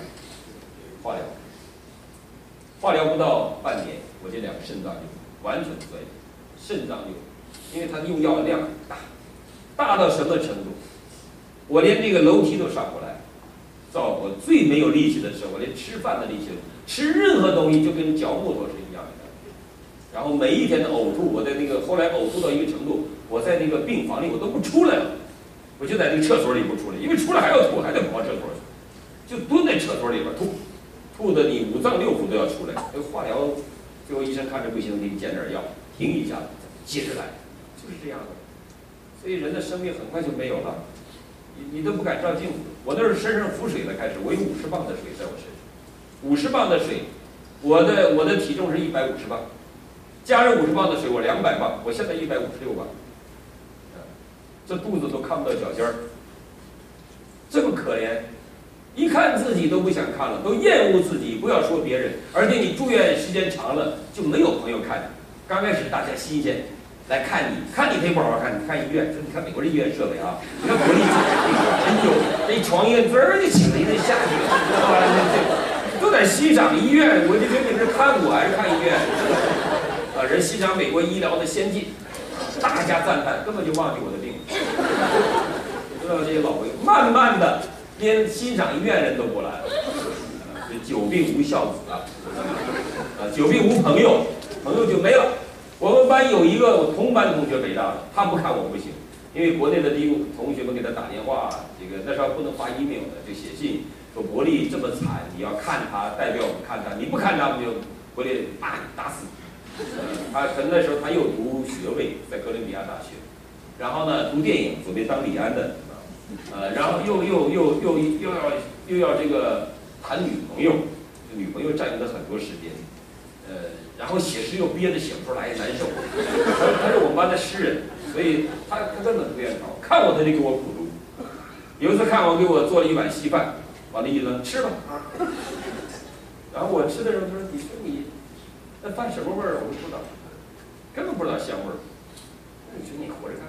化疗不到半年，我这2个肾脏就完全衰竭，肾脏就，因为它用药量很大，大到什么程度？我连这个楼梯都上不来。到我最没有力气的时候，我连吃饭的力气，吃任何东西就跟嚼木头是一样的。然后每一天的呕吐，我在那个后来呕吐到一个程度，我在那个病房里我都不出来了，我就在这个厕所里不出来，因为出来还要吐，还得跑厕所去，就蹲在厕所里边吐。吐的你5脏6腑都要出来，这个化疗，最后医生看着不行，给你减点药，停一下，接着来，就是这样的。所以人的生命很快就没有了，你都不敢照镜子。我那是身上浮水了，开始我有50磅的水在我身上，50磅的水，我的体重是150磅，加上50磅的水，我200磅，我现在156磅，这肚子都看不到脚尖儿，这么可怜。一看自己都不想看了，都厌恶自己，不要说别人。而且你住院时间长了，就没有朋友看你。刚开始大家新鲜，来看你他也不好好看，你看医院，说你看美国这医院设备啊，你看国立真有这床一摁滋儿就起来，一下去了，都在欣赏医院。我就觉得你是看我还是看医院？人欣赏美国医疗的先进，大家赞叹，根本就忘记我的病。知道这些老朋友，慢慢的。连欣赏医院人都不来了，久病无孝子啊，久病无朋友，朋友就没了。我们班有一个我同班同学北大的，他不看我不行，因为国内的同学们给他打电话，这个那时候不能发 email 的，就写信说伯利这么惨，你要看他，代表我们看他，你不看他，我们就伯利骂你打死你。他可能那时候他又读学位，在哥伦比亚大学，然后呢读电影，准备当李安的。然后又要这个谈女朋友，就女朋友占用了很多时间，然后写诗又憋着写不出来，难受。他是我们班的诗人，所以他根本不愿意找我，看我他就给我苦读。有一次看我给我做了一碗稀饭，往那一扔，吃吧。然后我吃的时候，他说：“你说你那饭什么味儿？我都不知道，根本不知道香味儿。你说你活着干？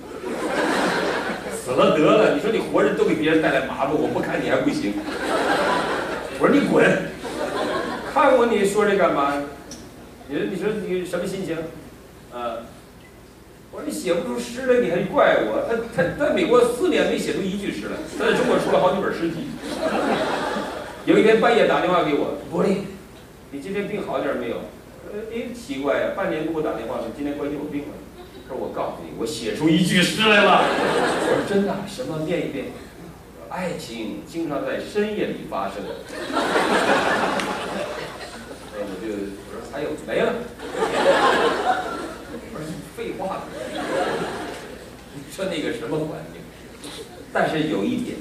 死了得了！你说你活着都给别人带来麻烦，我不看你还不行。我说你滚！看我你说这干嘛？你说你什么心情？我说你写不出诗来，你还怪我？他在美国4年没写出一句诗来，他在中国出了好几本诗集。有一天半夜打电话给我，柏林，你今天病好点没有？奇怪呀，半年给我打电话说今天关心我病了。他说我告诉你，我写出一句诗来了。我说真的？什么？念一遍。爱情经常在深夜里发生。我说还有没了。我说废话。你说那个什么环境？但是有一点，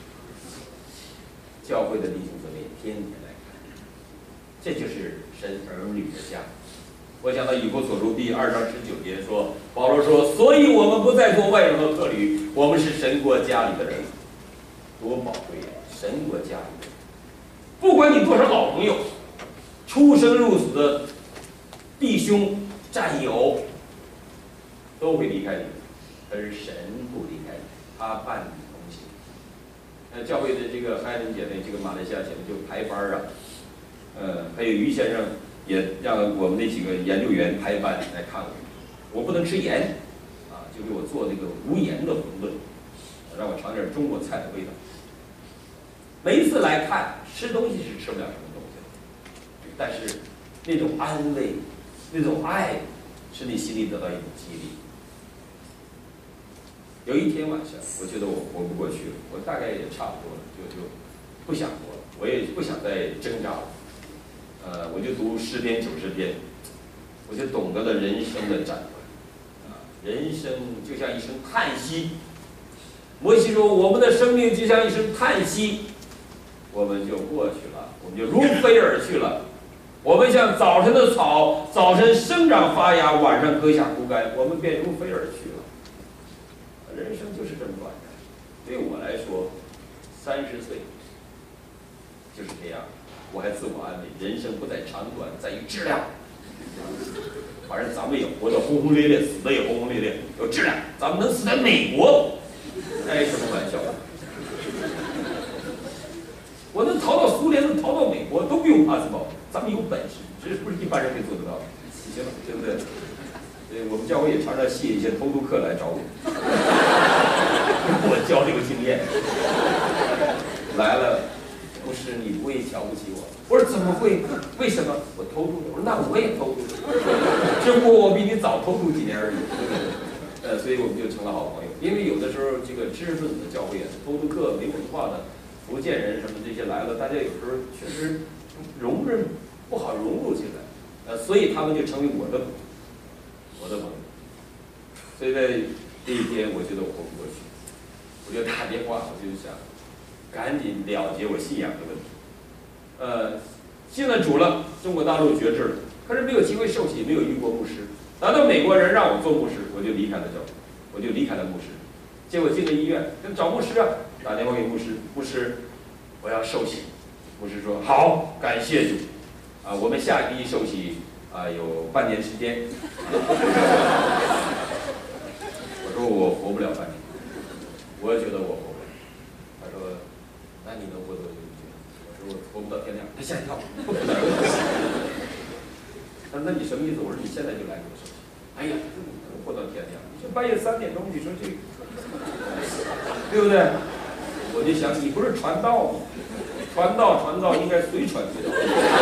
教会的弟兄姊妹天天来看，这就是神儿女的家。我想到以弗所书第2章19节说，保罗说：“所以我们不再做外人和客旅，我们是神国家里的人。”多宝贵呀！神国家里的人，不管你多少老朋友，出生入死的弟兄战友，都会离开你，但是神不离开你，他伴你同行。教会的这个海伦姐妹，这个马来西亚姐妹就排班啊，还有于先生也让我们那几个研究员排班来看我，我不能吃盐，就给我做那个无盐的馄饨，让我尝点中国菜的味道。每一次来看，吃东西是吃不了什么东西的，但是那种安慰，那种爱，使你心里得到一种激励。有一天晚上，我觉得我活不过去了，我大概也差不多了，就不想活了，我也不想再挣扎了。我就读诗篇90篇，我就懂得了人生的展望。人生就像一声叹息。摩西说：“我们的生命就像一声叹息，我们就过去了，我们就如飞而去了。我们像早晨的草，早晨生长发芽，晚上割下枯干，我们便如飞而去了。”人生就是这么短的。对我来说，30岁就是这样。我还自我安慰，人生不在长短，在于质量。反正咱们也活得轰轰烈烈，死的也轰轰烈烈，有质量。咱们能死在美国，开什么玩笑？我能逃到苏联，能逃到美国，都不用帕斯堡。咱们有本事，这不是一般人可以做得到的。行了，对不对？我们教会也常常吸引一些偷渡客来找我，我交流经验。来了。不是你不会瞧不起我，我说怎么会？为什么？我偷渡的。我说那我也偷渡，只不过我比你早偷渡几年而已。所以我们就成了好朋友。因为有的时候这个知识分子的教会啊，偷渡客、没文化的福建人什么这些来了，大家有时候确实容忍不好融入进来，所以他们就成为我的朋友。所以在这一天，我觉得我活不过去，我就打电话，我就想。赶紧了结我信仰的问题。信了主了，中国大陆决志了，可是没有机会受洗，没有遇过牧师。难道美国人让我做牧师，我就离开了教会，我就离开了牧师。结果进了医院，跟找牧师啊，打电话给牧师，牧师，我要受洗。牧师说好，感谢主，我们下一批受洗有半年时间。我说我活不了半年，我也觉得我活不了。他说。那你能活多久？我说我活不到天亮。他吓一跳，不可能。他说那你什么意思？我说你现在就来给我受洗。哎呀，你能活到天亮？你说半夜3点钟，你说这，对不对？我就想，你不是传道吗？传道应该随传随到。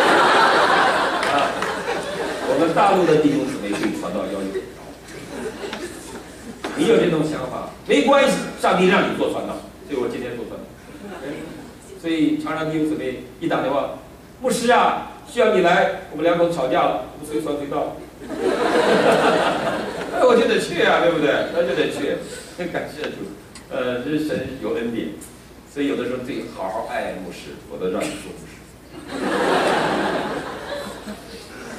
我们大陆的弟兄姊妹对传道要求很高。你有这种想法没关系，上帝让你做传道，所以我今天做传道。所以常常弟兄姊妹一打电话，牧师啊，需要你来，我们2口子吵架了，我们随传随到。我就得去啊，对不对？那就得去，感谢主。这神有恩典，所以有的时候对好好爱牧师，否则让你做牧师。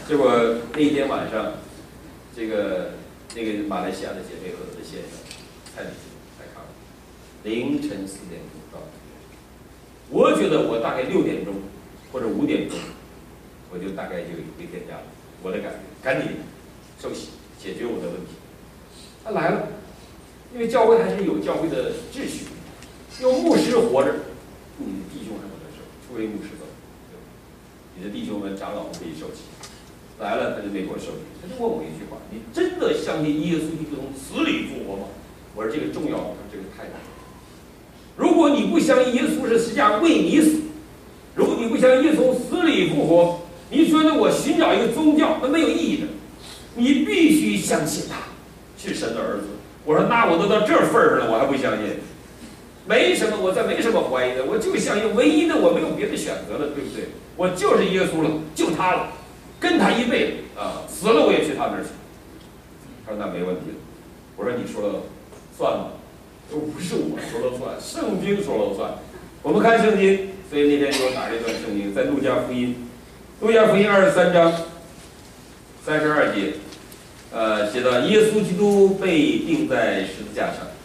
结果那一天晚上，那个马来西亚的姐妹和我的先生蔡女士来看我，凌晨4点钟到。我觉得我大概6点钟或者5点钟，我就大概就回天家了。我的感觉，赶紧受洗解决我的问题。他来了，因为教会还是有教会的秩序，有牧师活着，你的弟兄还不能受，除非牧师走。你的弟兄们、长老们可以受洗。来了，他就没给我受洗，他就问我一句话：“你真的相信耶稣基督从死里复活吗？”我说：“这个重要，我说这个太大了。如果你不相信耶稣是十字架为你死，如果你不相信耶稣从死里复活，你觉得我寻找一个宗教，那没有意义的。你必须相信他是神的儿子。”我说：“那我都到这份儿上了，我还不相信？没什么，我这没什么怀疑的，我就相信唯一的，我没有别的选择了，对不对？我就是耶稣了，就他了。”跟他一辈子啊，死了我也去他那儿去。他说那没问题了。我说你说了算吗？说不是我说了算，圣经说了算。我们看圣经，所以那天给我打这段圣经，在路加福音23章32节，写到耶稣基督被钉在十字架上。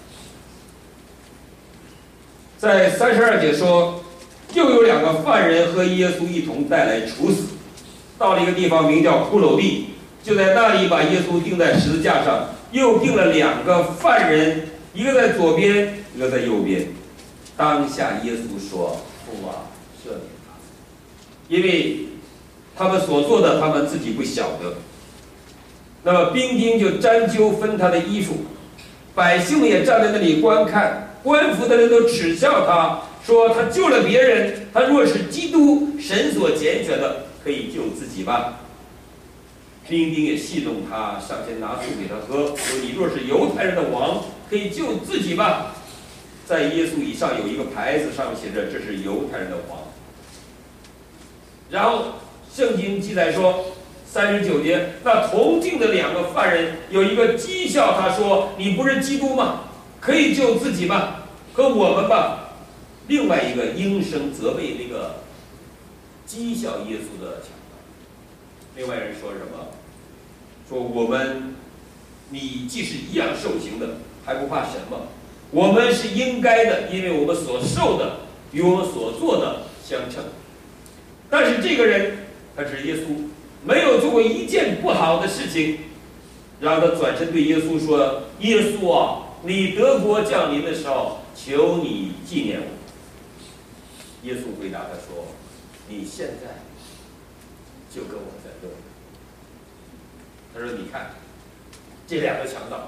在32节说，又有2个犯人和耶稣一同带来处死。到了一个地方名叫骷髅地，就在那里把耶稣钉在十字架上，又钉了2个犯人，一个在左边，一个在右边。当下耶稣说：“父啊，赦免他，因为他们所做的，他们自己不晓得。”那么兵丁就沾揪分他的衣服，百姓们也站在那里观看，官府的人都耻笑他，说他救了别人，他若是基督，神所拣选的，可以救自己吧。兵丁也戏弄他，上前拿醋给他喝，说：“你若是犹太人的王，可以救自己吧。”在耶稣以上有一个牌子，上面写着：“这是犹太人的王。”然后圣经记载说，39节，那同境的2个犯人，有一个讥笑他说：“你不是基督吗？可以救自己吧，和我们吧。”另外一个应声责备那个讥笑耶稣的强盗。另外人说什么？说我们，你既是一样受刑的，还不怕神吗？我们是应该的，因为我们所受的与我们所做的相称。但是这个人，他是耶稣，没有做过一件不好的事情。然后他转身对耶稣说：“耶稣啊，你得国降临的时候，求你纪念我。”耶稣回答他说：“你现在就跟我在这里。”他说：“你看，这2个强盗，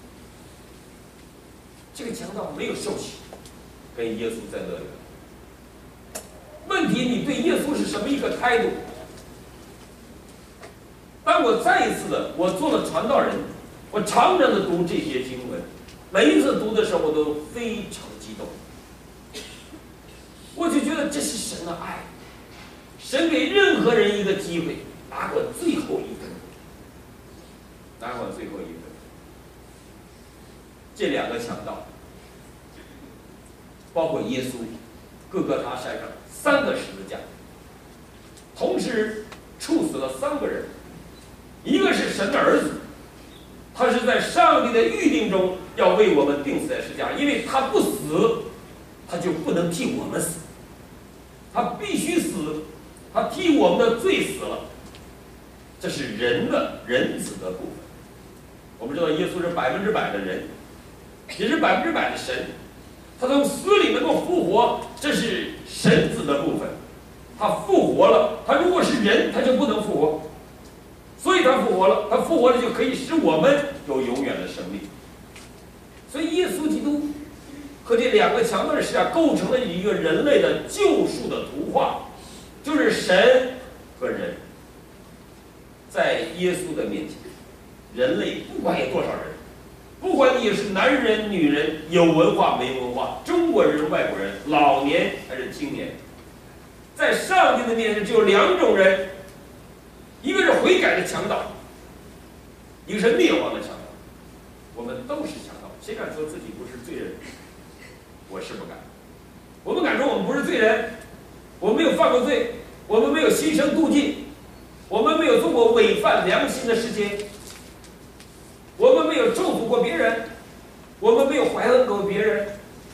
这个强盗没有受洗，跟耶稣在这里。问题，你对耶稣是什么一个态度？”当我再一次的，我做了传道人，我常常的读这些经文，每一次读的时候，我都非常激动。我就觉得这是神的爱，神给任何人一个机会，拿过最后一分，拿过最后一分。这2个强盗，包括耶稣，各个他山上3个十字架，同时处死了3个人。一个是神的儿子，他是在上帝的预定中要为我们钉死在十字架，因为他不死，他就不能替我们死，他必须死，他替我们的罪死了。这是人子的部分。我们知道耶稣是100%的人，也是100%的神，他从死里能够复活，这是神子的部分。他复活了，他如果是人，他就不能复活。所以他复活了，他复活了就可以使我们有永远的生命。所以耶稣基督和这2个强盗的十字架构成了一个人类的救赎的图画，就是神和人在耶稣的面前，人类不管有多少人，不管你是男人女人，有文化没文化，中国人外国人，老年还是青年，在上帝的面前只有2种人。一个是悔改的强盗，一个是灭亡的强盗。我们都是强盗，谁敢说自己不是罪人？我是不敢。我们敢说我们不是罪人，我们没有犯过罪，我们没有心生妒忌， 我们没有做过违反良心的事情，我们没有咒诅过别人，我们没有怀恨过别人，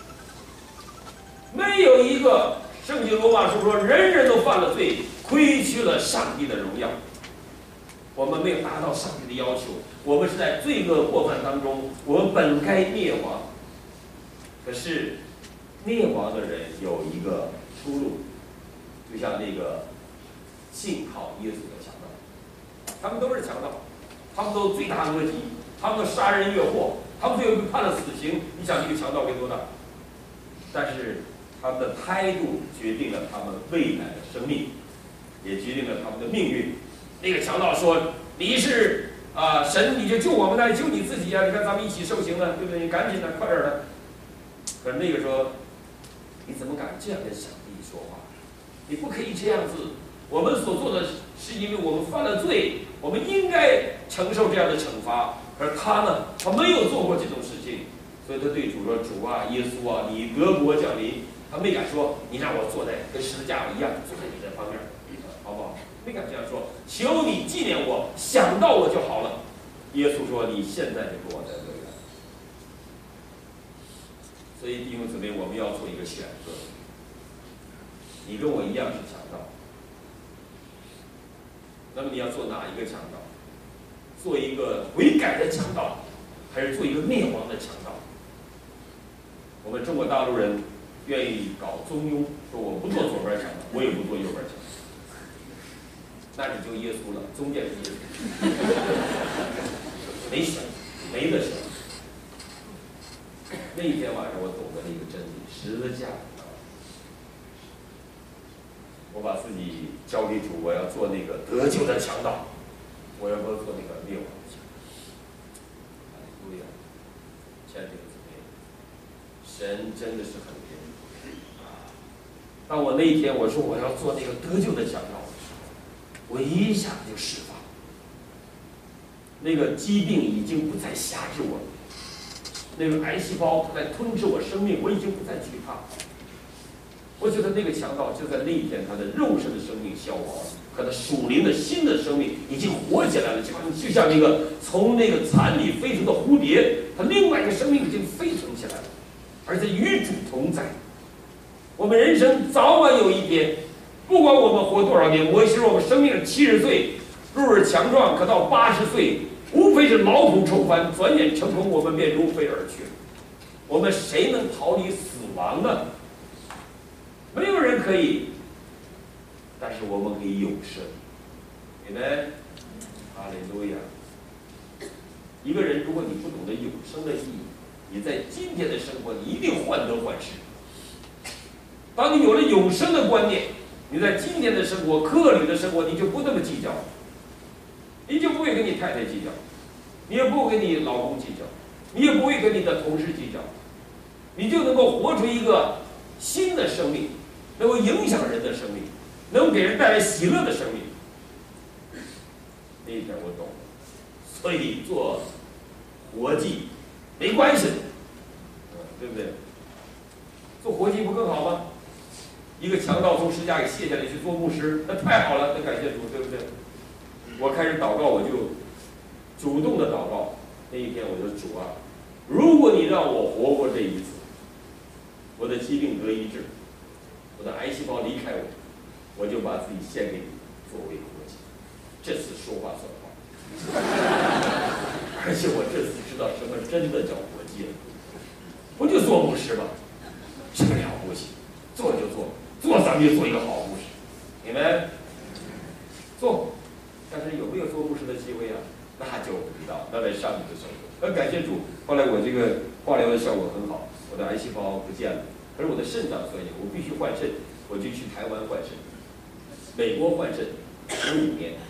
没有一个圣经罗马书说人人都犯了罪，亏缺了上帝的荣耀。我们没有达到上帝的要求，我们是在罪恶过犯当中，我们本该灭亡。可是灭亡的人有一个出路，就像那个信靠耶稣的强盗，他们都是强盗，他们都罪大恶极，他们都杀人越货，他们最后被判了死刑。你想这个强盗会多大？但是他们的态度决定了他们未来的生命，也决定了他们的命运。那个强盗说：“你是神，你就救我们呢，救你自己呀！你看咱们一起受刑呢，对不对？你赶紧的，快点的。”可是那个说：“你怎么敢这样跟上帝说话？你不可以这样子。我们所做的是因为我们犯了罪，我们应该承受这样的惩罚。而他呢，他没有做过这种事情，所以他对主说：‘主啊，耶稣啊，你得国降临。’他没敢说：‘你让我坐在跟十字架一样，坐在你的旁边，好不好？’没敢这样说。求你纪念我，想到我就好了。耶稣说：‘你现在就跟我在乐园。’所以弟兄姊妹，我们要做一个选择。你跟我一样是强盗，那么你要做哪一个强盗？做一个悔改的强盗，还是做一个灭亡的强盗？我们中国大陆人愿意搞中庸，说我不做左边强盗，我也不做右边强盗。那你就耶稣了，中间是耶稣，没选，没得选。那一天晚上，我懂得了一个真理：十字架。我把自己交给主，我要做那个得救的强盗，我要不做那个灭亡的强盗。哈利路亚！亲爱的弟兄姊妹，神真的是很怜悯。当我那一天我说我要做那个得救的强盗的时候，我一下就释放，那个疾病已经不再辖制我了，那个癌细胞它在吞噬我生命，我已经不再惧怕。我觉得那个强盗就在那一天，他的肉身的生命消亡了，可他属灵的新的生命已经活起来了，就像那个从那个蚕里飞出的蝴蝶，他另外一个生命已经飞腾起来了，而且与主同在。我们人生早晚有一天，不管我们活多少年，我是我们生命70岁，入日强壮，可到80岁，无非是老土臭翻，转眼成空，我们便如飞而去。我们谁能逃离死亡呢？没有人可以，但是我们可以永生。你们，哈利路亚！一个人，如果你不懂得永生的意义，你在今天的生活，你一定患得患失。当你有了永生的观念，你在今天的生活、客旅的生活，你就不那么计较，你就不会跟你太太计较，你也不会跟你老公计较，你也不会跟你的同事计较，你就能够活出一个新的生命，能够影响人的生命，能给人带来喜乐的生命。那一天我懂了，所以做活祭没关系的，对不对？做活祭不更好吗？一个强盗从十字架给卸下来去做牧师，那太好了，那感谢主，对不对？我开始祷告，我就主动的祷告。那一天我说：“主啊，如果你让我活过这一次，我的疾病得医治，我的癌细胞离开我，我就把自己献给你作为活祭。这次说话算话。而且我这次知道什么真的叫活祭了，不就做牧师吗？这个了不起，做就做，做咱们就做一个好牧师，你们做。但是有没有做牧师的机会啊？那就不知道，那在上帝的手中。很感谢主，后来我这个化疗的效果很好，我的癌细胞不见了。可是我的肾脏衰竭，我必须换肾，我就去台湾换肾，美国换肾15年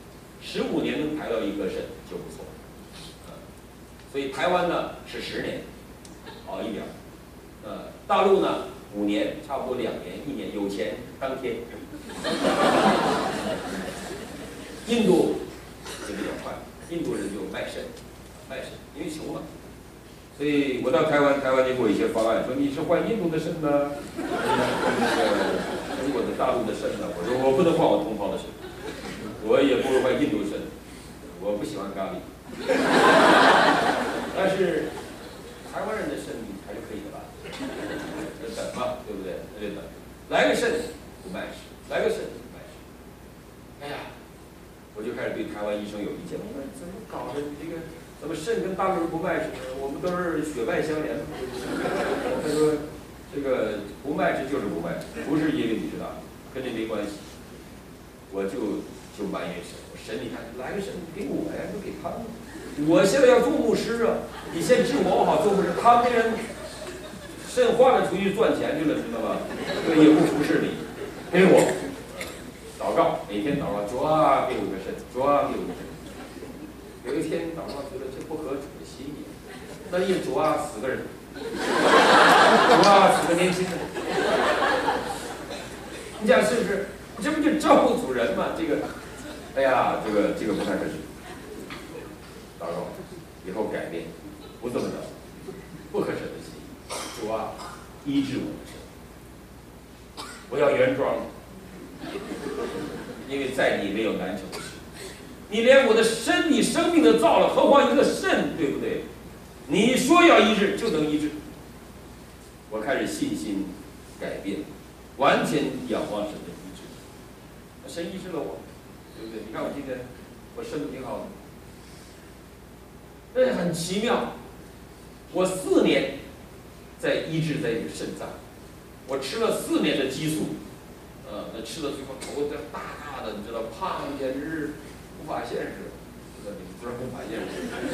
，15年能排到1颗肾就不错。所以台湾呢是10年，好一点。大陆呢5年，差不多2年1年，有钱当天。印度就比较快，印度人就卖肾，因为穷嘛。所以我到台湾就给我一些方案，说你是换印度的肾呢，中国的大陆的肾呢？我说我不能换我同胞的肾， 我也不会换印度参，我不喜欢咖喱。但是台湾人的肾还是可以的吧？等嘛，对不对？那就等，来个肾不卖肾，来个肾不卖肾。哎呀，我就开始对台湾医生有意见。我说怎么搞的？你这个怎么肾跟大陆不卖肾？我们都是血脉相连的。他说这个不卖肾就是不卖肾，不是因为你知道，跟这没关系。我就埋怨神，我神你看来个神给我呀，就给他们。我现在要做牧师啊，你先治我好做牧师，他们这人肾换了出去赚钱去了，知道吧？这个也不服侍你，给我祷告，每天祷告，主啊给我个肾，主啊给我个肾。有一天祷告觉得这不合主的心意，那一主啊死个人，主啊死个年轻人，你讲是不是？这不就照顾主人吗？这个，哎呀，这个不太合适。祷告，以后改变，不这么着，不合神的心意。主啊，医治我的身，不要原装，因为在你没有难成的事。你连我的身体生命都造了，何况一个肾，对不对？你说要医治就能医治。我开始信心改变，完全仰望神的医治。神医治了我，对不对？你看我今天我身体挺好的。这很奇妙，我4年在医治这个肾脏，我吃了4年的激素，那吃到最后头这大大的，你知道，胖简直是无法现实，知道你不是无法现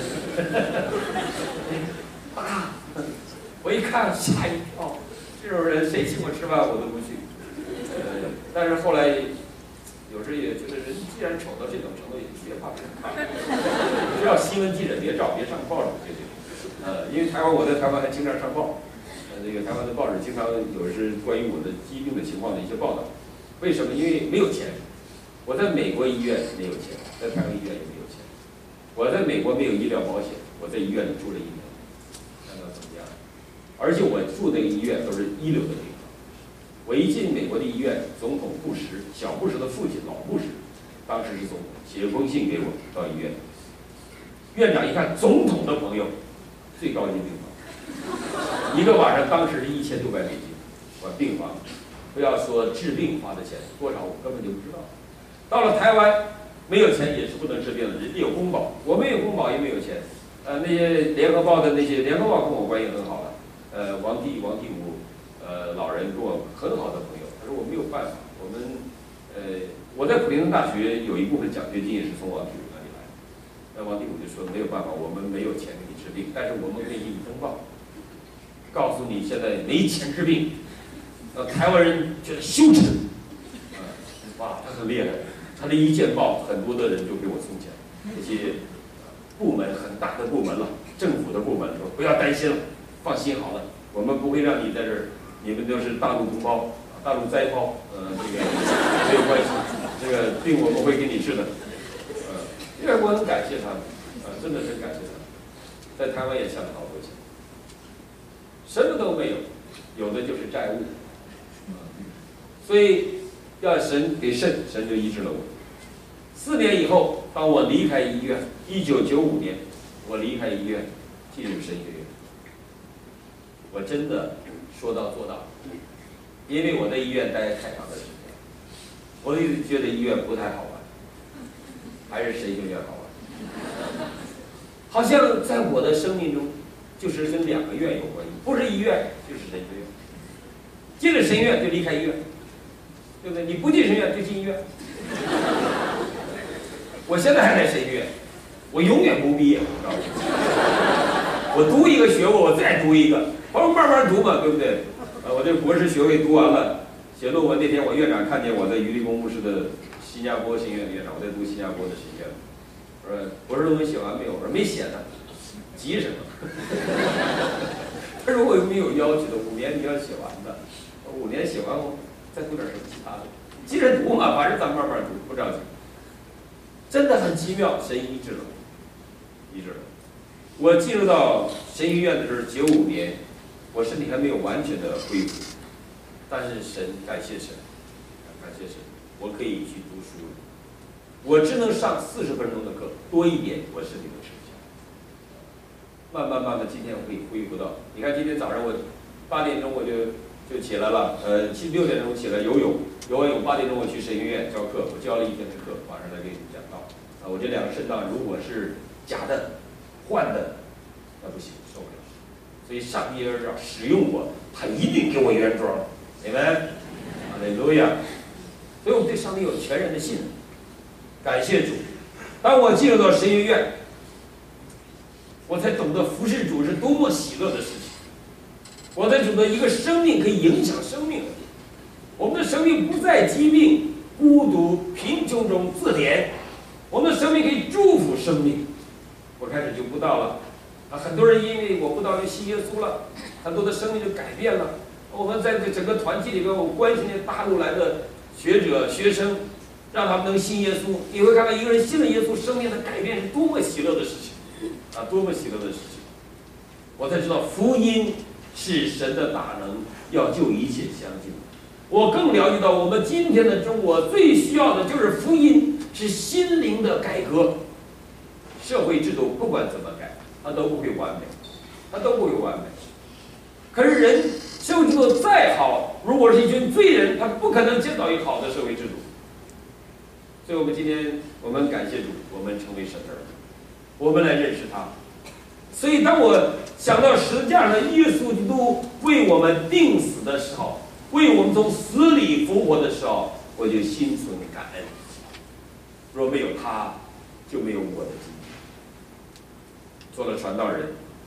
实，大，我一看吓一跳，这种人谁请我吃饭我都不去，但是后来有时也觉得人既然丑到这种程度，也别怕别人看，只要新闻记者别照，别上报纸就行。因为我在台湾还经常上报，这个台湾的报纸经常有是关于我的疾病的情况的一些报道。为什么？因为没有钱。我在美国医院没有钱，在台湾医院也没有钱。我在美国没有医疗保险，我在医院里住了1年，看到怎么样？而且我住那个医院都是一流的地方。我一进美国的医院，总统布什，小布什的父亲老布什，当时是总统，写了封信给我到医院。院长一看，总统的朋友，最高级病房，一个晚上当时是$1600，我病房，不要说治病花的钱多少，我根本就不知道。到了台湾，没有钱也是不能治病的，人家有公保，我没有公保也没有钱。那些联合报的那些，联合报跟我关系很好了，王第武。老人跟我很好的朋友，他说我没有办法，我在普林顿大学有一部分奖学金也是从王第武那里来，那王第武就说没有办法，我们没有钱给你治病，但是我们可以给你通报，告诉你现在没钱治病，台湾人觉得羞耻，哇，他很厉害，他的一见报很多的人就给我送钱，这些部门很大的部门了，政府的部门说不要担心了，放心好了，我们不会让你在这儿。你们都是大陆同胞，大陆灾胞，这个没有关系，这个病我们会给你治的，因为我很感谢他们，真的是感谢他们，在台湾也欠了好多钱，什么都没有，有的就是债务，所以要神给肾，神就医治了我。4年以后，当我离开医院，1995年，我离开医院，进入神学院，我真的。说到做到，因为我在医院待太长的时间，我一直觉得医院不太好玩，还是神学院好玩。好像在我的生命中，就是跟2个院有关系，不是医院就是神学院。进了神院就离开医院，对不对？你不进神院就进医院。我现在还在神学院，我永远不毕业，知道吗？我读一个学位，我再读一个。慢慢读嘛，对不对？我这博士学位读完了，写论文那天，我院长看见我在于立功牧师的新加坡神学院的院长，我在读新加坡的神学院。我说博士论文写完没有？我说没写呢，急什么？他说我又没有要求的，5年你要写完的，5年写完我再读点什么其他的，接着读嘛，反正咱慢慢读，不着急。真的很奇妙，神医治了，医治了。我进入到神学院的时候，95年。我身体还没有完全的恢复，但是神，感谢神，感谢神，我可以去读书了。 我只能上40分钟的课，多一点我身体都吃不消。慢慢，今天我可以恢复到，你看今天早上我8点钟我就起来了，6点钟起来游泳，游完泳8点钟我去神学院教课，我教了1天的课，晚上来给你们讲道。我这2个肾脏如果是假的、换的，那不行，受不了。所以上帝要使用我，他一定给我原装，明白？哈利路亚！所以我们对上帝有全然的信任。感谢主！当我进入到神学院，我才懂得服侍主是多么喜乐的事情。我才懂得一个生命可以影响生命。我们的生命不在疾病、孤独、贫穷中自怜，我们的生命可以祝福生命。我开始就布道了，很多人因为我布道就信耶稣了，很多的生命就改变了。我们在这整个团体里边，我关心那大陆来的学者、学生，让他们能信耶稣。你会看到一个人信了耶稣，生命的改变是多么喜乐的事情啊！多么喜乐的事情！我才知道福音是神的大能，要救一切相信。我更了解到，我们今天的中国最需要的就是福音，是心灵的改革。社会制度不管怎么改，它都不会完美，它都不会完美。可是人社会制度再好，如果是一群罪人，他不可能建造一个好的社会制度。所以我们今天，我们感谢主，我们成为神的儿女，我们来认识他。所以当我想到十字架上的耶稣基督为我们定死的时候，为我们从死里复活的时候，我就心存感恩。若没有他，就没有我的今天。做了传道人，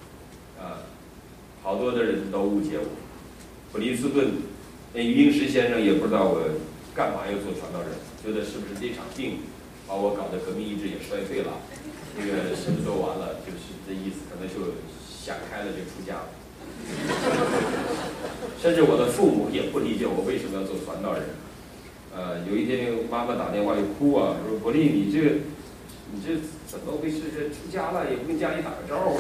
好多的人都误解我。普林斯顿那余英时先生也不知道我干嘛要做传道人，觉得是不是这场病把我搞得革命意志也衰退了，这个什么都完了，就是这意思，可能就想开了就出家了。甚至我的父母也不理解我为什么要做传道人。有一天妈妈打电话就哭啊，说伯利你这怎么回事？这出家了也不跟家里打个招呼，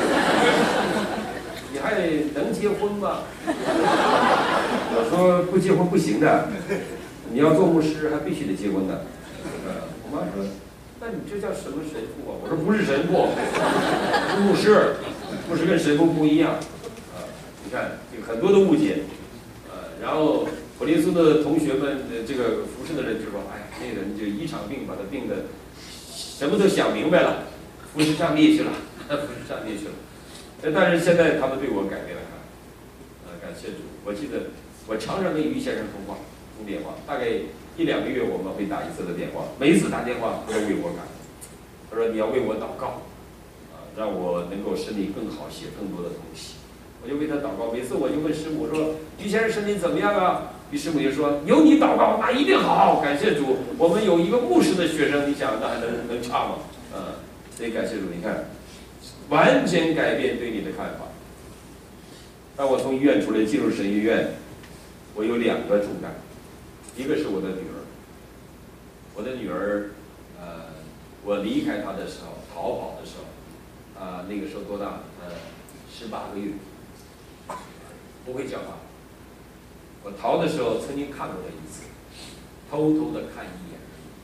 你还能结婚吗？我说不结婚不行的，你要做牧师还必须得结婚的。我妈说，那你这叫什么神父啊？我说不是神父，是牧师，牧师跟神父不一样。你看这个很多的误解，然后普林斯的同学们这个服侍的人就说，哎呀，那个人就一场病把他病的什么都想明白了，服侍上帝去了，服侍上帝去了。但是现在他们对我改变了看，感谢主。我记得我常常跟于先生通电话，大概1、2个月我们会打1次的电话，每一次打电话都为我感恩。他说你要为我祷告，让我能够身体更好，写更多的东西。我就为他祷告，每次我就问师母说：“于先生身体怎么样啊？”于师母就说：“有你祷告，那一定好。”感谢主，我们有一个牧师的学生，你想那还能差吗？所以感谢主，你看，完全改变对你的看法。当我从医院出来进入神学院，我有2个重担，一个是我的女儿。我的女儿，我离开她的时候，逃跑的时候，那个时候多大？18个月。不会讲话。我逃的时候曾经看过他1次，偷偷的看一眼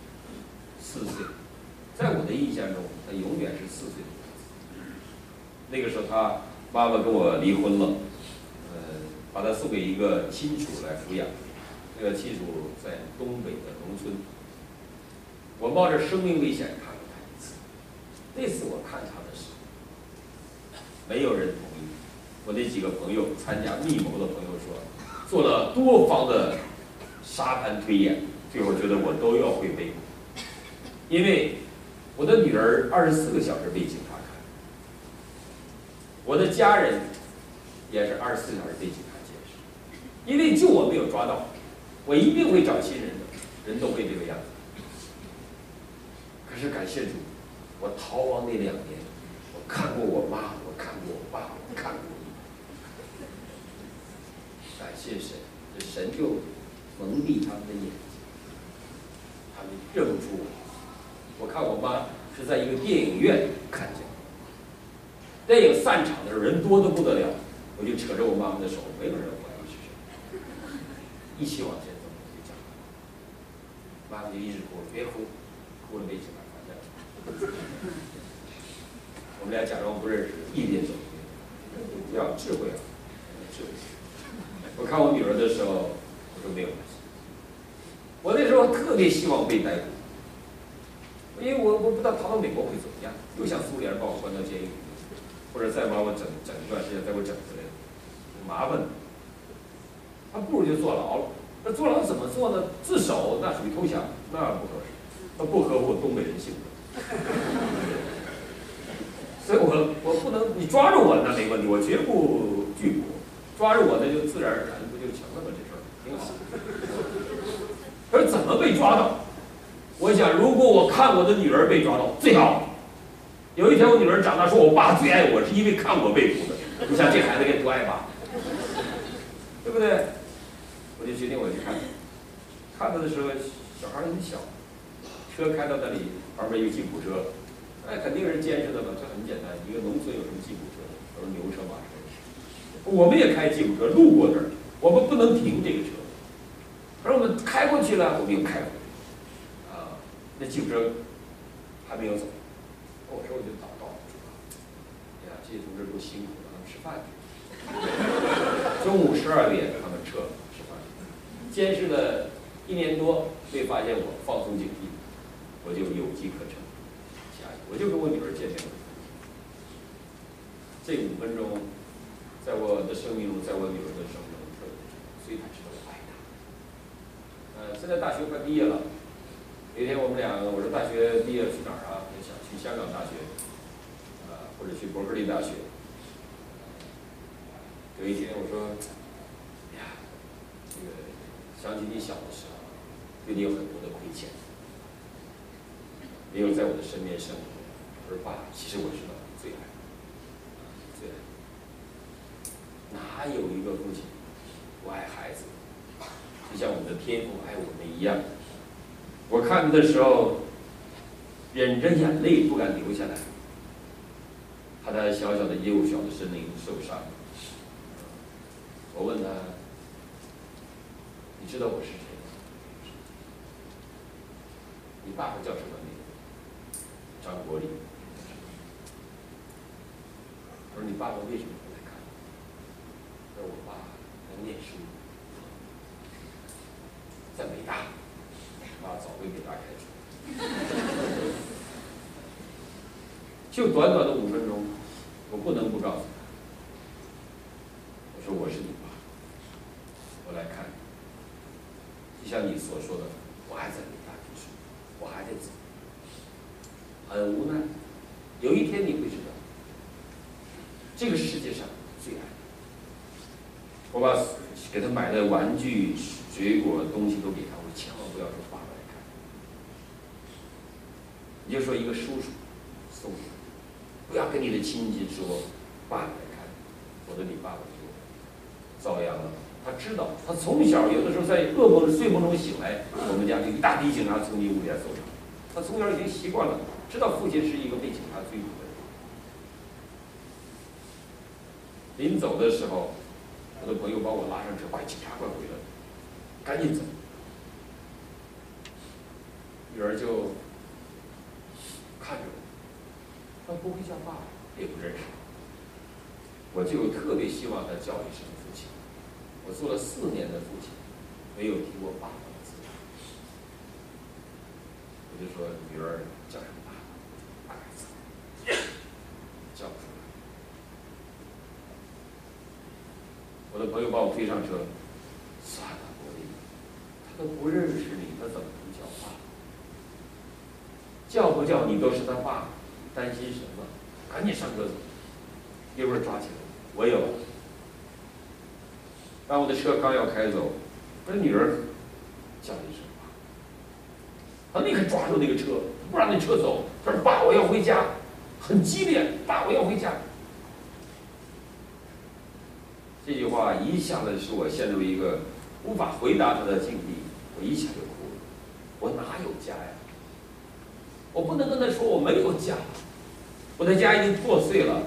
，4岁，在我的印象中，他永远是4岁的样子。那个时候他妈妈跟我离婚了，把他送给一个亲属来抚养，那个亲属在东北的农村。我冒着生命危险看了他1次，那次我看他的时候，没有人同意。我那几个朋友参加密谋的朋友说，做了多方的沙盘推演，最后觉得我都要会背，因为我的女儿24个小时被警察看，我的家人也是24小时被警察监视，因为就我没有抓到，我一定会找亲人的，人都会这个样子。可是感谢主，我逃亡那2年，我看过我妈，我看过我爸，我看过你。感谢神，这神就蒙蔽他们的眼睛，他们认不出我。我看我妈是在一个电影院看见，电影散场的时候人多得不得了，我就扯着我妈妈的手，没有人怀疑是谁，一起往前走，就讲，妈妈就一直哭，别哭， 哭了，被警察发现了。我们俩假装不认识，一边走一边，要智慧啊，智慧。我看我女儿的时候，我说没有关系。我那时候特别希望被逮捕，因为我不知道逃到美国会怎么样，又像苏联把我关到监狱里，或者再把我整一段时间，再给我整回来，麻烦。他不如就坐牢了。那坐牢怎么做呢？自首那属于投降，那不合适，那不合乎东北人性格。所以我不能，你抓住我那没问题，我绝不拒捕。抓住我那就自然而然不就成了吗？这事儿挺好。可是怎么被抓到？我想，如果我看我的女儿被抓到，最好。有一天我女儿长大说，我爸最爱我是因为看我被捕的。你想这孩子该多爱爸，对不对？我就决定我去看。看他的时候，小孩很小，车开到那里，旁边有吉普车，哎，肯定是监视的嘛，这很简单。一个农村有什么吉普车？都是牛车马车。我们也开吉普车路过这儿，我们不能停这个车。而我们开过去了，我们又开回去。啊，那吉普车还没有走，我说我就祷告，哎呀，这些同志都辛苦了，他们吃饭去。中午12点他们撤吃饭，监视了1年多，没发现我，放松警惕，我就有机可乘。我就跟我女儿见面了。这5分钟，在我的生命中，在我女儿的生命中，所以她知道我爱她。现在大学快毕业了，有一天我们俩，我说大学毕业去哪儿啊？我想去香港大学，或者去伯克利大学。有一天我说，哎呀，这个想起你小的时候，对你有很多的亏欠，没有在我的身边生活。我说爸，其实我知道你最爱，最爱。哪有一个父亲不爱孩子？就像我们的天父爱我们一样。我看他的时候，忍着眼泪不敢流下来，怕他小小的幼小的身灵受伤。我问他：“你知道我是谁吗？你爸爸叫什么名字？张国立。”我说：“你爸爸为什么不来看？”他说：“我爸在念书，在北大，妈早被北大开除。”就短短的5分钟，我不能不告诉他。我说：“我是你爸，我来看你。就像你所说的，我还在北大读书，我还在走，很无奈。有一天你会知道，这个世界上最爱你。我把给他买的玩具、水果东西都给他，我千万不要说爸爸来看。你就说一个叔叔送你，不要跟你的亲戚说爸爸来看，否则你爸爸就遭殃了。他知道，他从小有的时候在噩梦、睡梦中醒来，我们家就一大批警察冲进屋里来搜查。他从小已经习惯了，知道父亲是一个被警察追捕的人。临走的时候，我的朋友把我拉上车，快，警察快回来了，赶紧走。女儿就看着我，她不会叫爸爸，也不认识我，就特别希望她叫一声父亲。我做了4年的父亲，没有提过爸爸的字。我就说女儿叫什么爸爸？8个字，叫不出来。我的朋友把我推上车，算了，国立，他都不认识你，他怎么能叫爸？叫不叫你都是他爸，担心什么？赶紧上车走，一会儿抓起来，我有。当我的车刚要开走，我的女儿叫了一声爸，他立刻抓住那个车，不让那车走。他说：“爸，我要回家。”很激烈，爸，我要回家。这句话一下子使我陷入一个无法回答他的境地，我一下就哭了。我哪有家呀？我不能跟他说我没有家，我的家已经破碎了，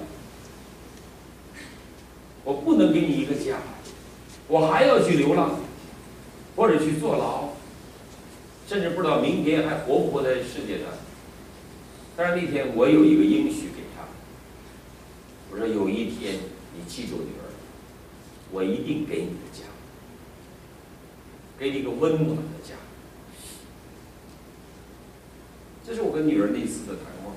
我不能给你一个家，我还要去流浪，或者去坐牢。 甚至不知道明天还活不活在世界上。但是那天我有一个应许给他，我说有一天你记住女儿，我一定给你个家，给你一个温暖的家。这是我跟女儿那次的谈话。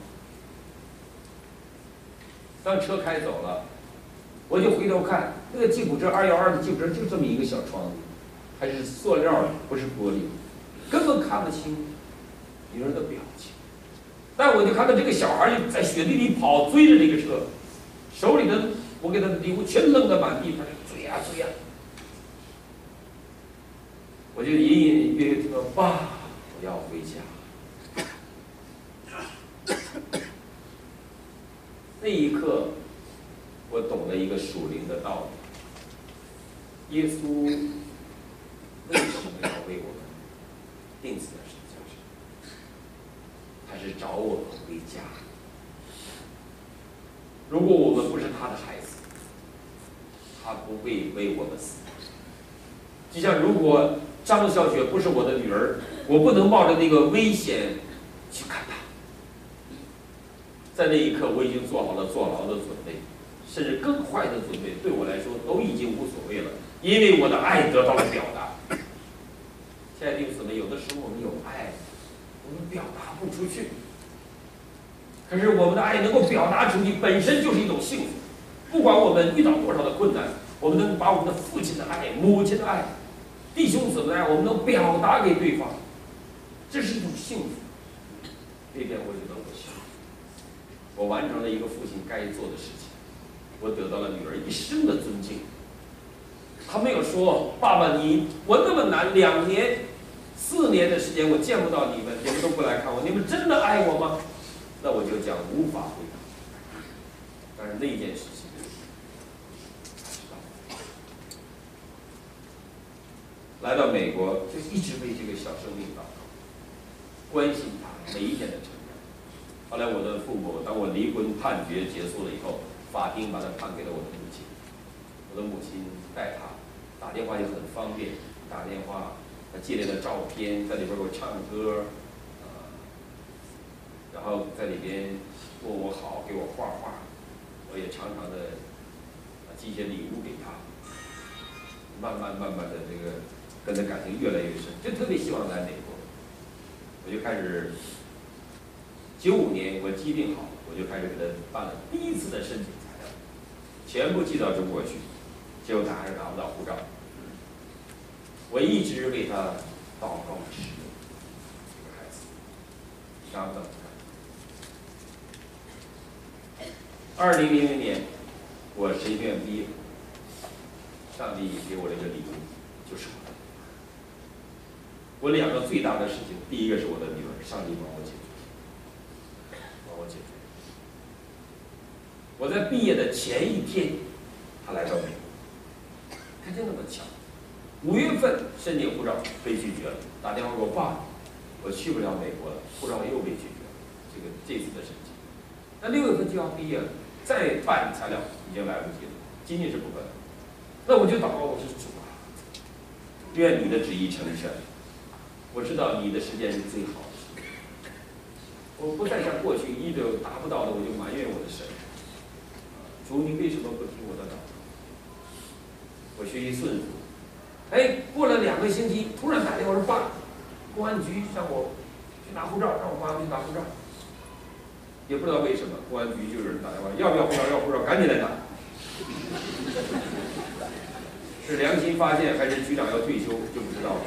当车开走了，我就回头看那个吉普车212的吉普车，就这么一个小窗子，还是塑料的，不是玻璃，根本看不清女儿的表情。但我就看到这个小孩就在雪地里跑，追着这个车，手里的我给他的礼物全扔在满地，他就追呀追呀。我就隐隐约约听到爸，我要回家。那一刻，我懂了一个属灵的道理：耶稣为什么要为我们钉死在十字架上？他是找我们回家。如果我们不是他的孩子，他不会为我们死。就像如果张小雪不是我的女儿，我不能冒着那个危险去看她。在那一刻，我已经做好了坐牢的准备，甚至更坏的准备，对我来说都已经无所谓了，因为我的爱得到了表达。亲爱的弟兄姊妹，有的时候我们有爱，我们表达不出去，可是我们的爱能够表达出去，本身就是一种幸福。不管我们遇到多少的困难，我们能把我们的父亲的爱、母亲的爱、弟兄姊妹的爱，我们能表达给对方，这是一种幸福。那天我觉得我幸福，我完成了一个父亲该做的事情，我得到了女儿一生的尊敬。他没有说爸爸我那么难2年、4年的时间我见不到你们，你们都不来看我，你们真的爱我吗？那我就讲无法回答。但是那件事情，来到美国就一直为这个小生命祷告，关心他每一天的成长。后来我的父母，当我离婚判决结束了以后，法庭把他判给了我的母亲。我的母亲带他打电话也很方便，打电话他寄来的照片，在里边给我唱歌，然后在里边问我好，给我画画，我也常常的寄一些礼物给他。慢慢的这个跟他感情越来越深，就特别希望来美国。我就开始95年我既定好，我就开始给他办了第一次的申请材料，全部寄到中国去，结果他还是拿不到护照。我一直为他祷告持守，这个孩子拿不到护照。2000年我神学院毕业，上帝给我了一个礼物，就是我的女儿。我2个最大的事情，第一个是我的女儿，上帝帮我解决，我在毕业的前一天，她来到美国，她就那么巧。5月份申请护照被拒绝了，打电话给我爸，我去不了美国了，护照又被拒绝了。这次的申请，那6月份就要毕业了，再办材料已经来不及了，今年是不可能。那我就祷告，我说主啊，愿你的旨意成全。我知道你的时间是最好的时间，我不再像过去一直达不到的我就埋怨我的神。主，你为什么不听我的祷告？我学习顺服。过了2个星期，突然打电话说爸，公安局让我去拿护照，让我妈去拿护照。也不知道为什么，公安局就有人打电话，要不要护照？要护照，赶紧来拿。是良心发现还是局长要退休就不知道了。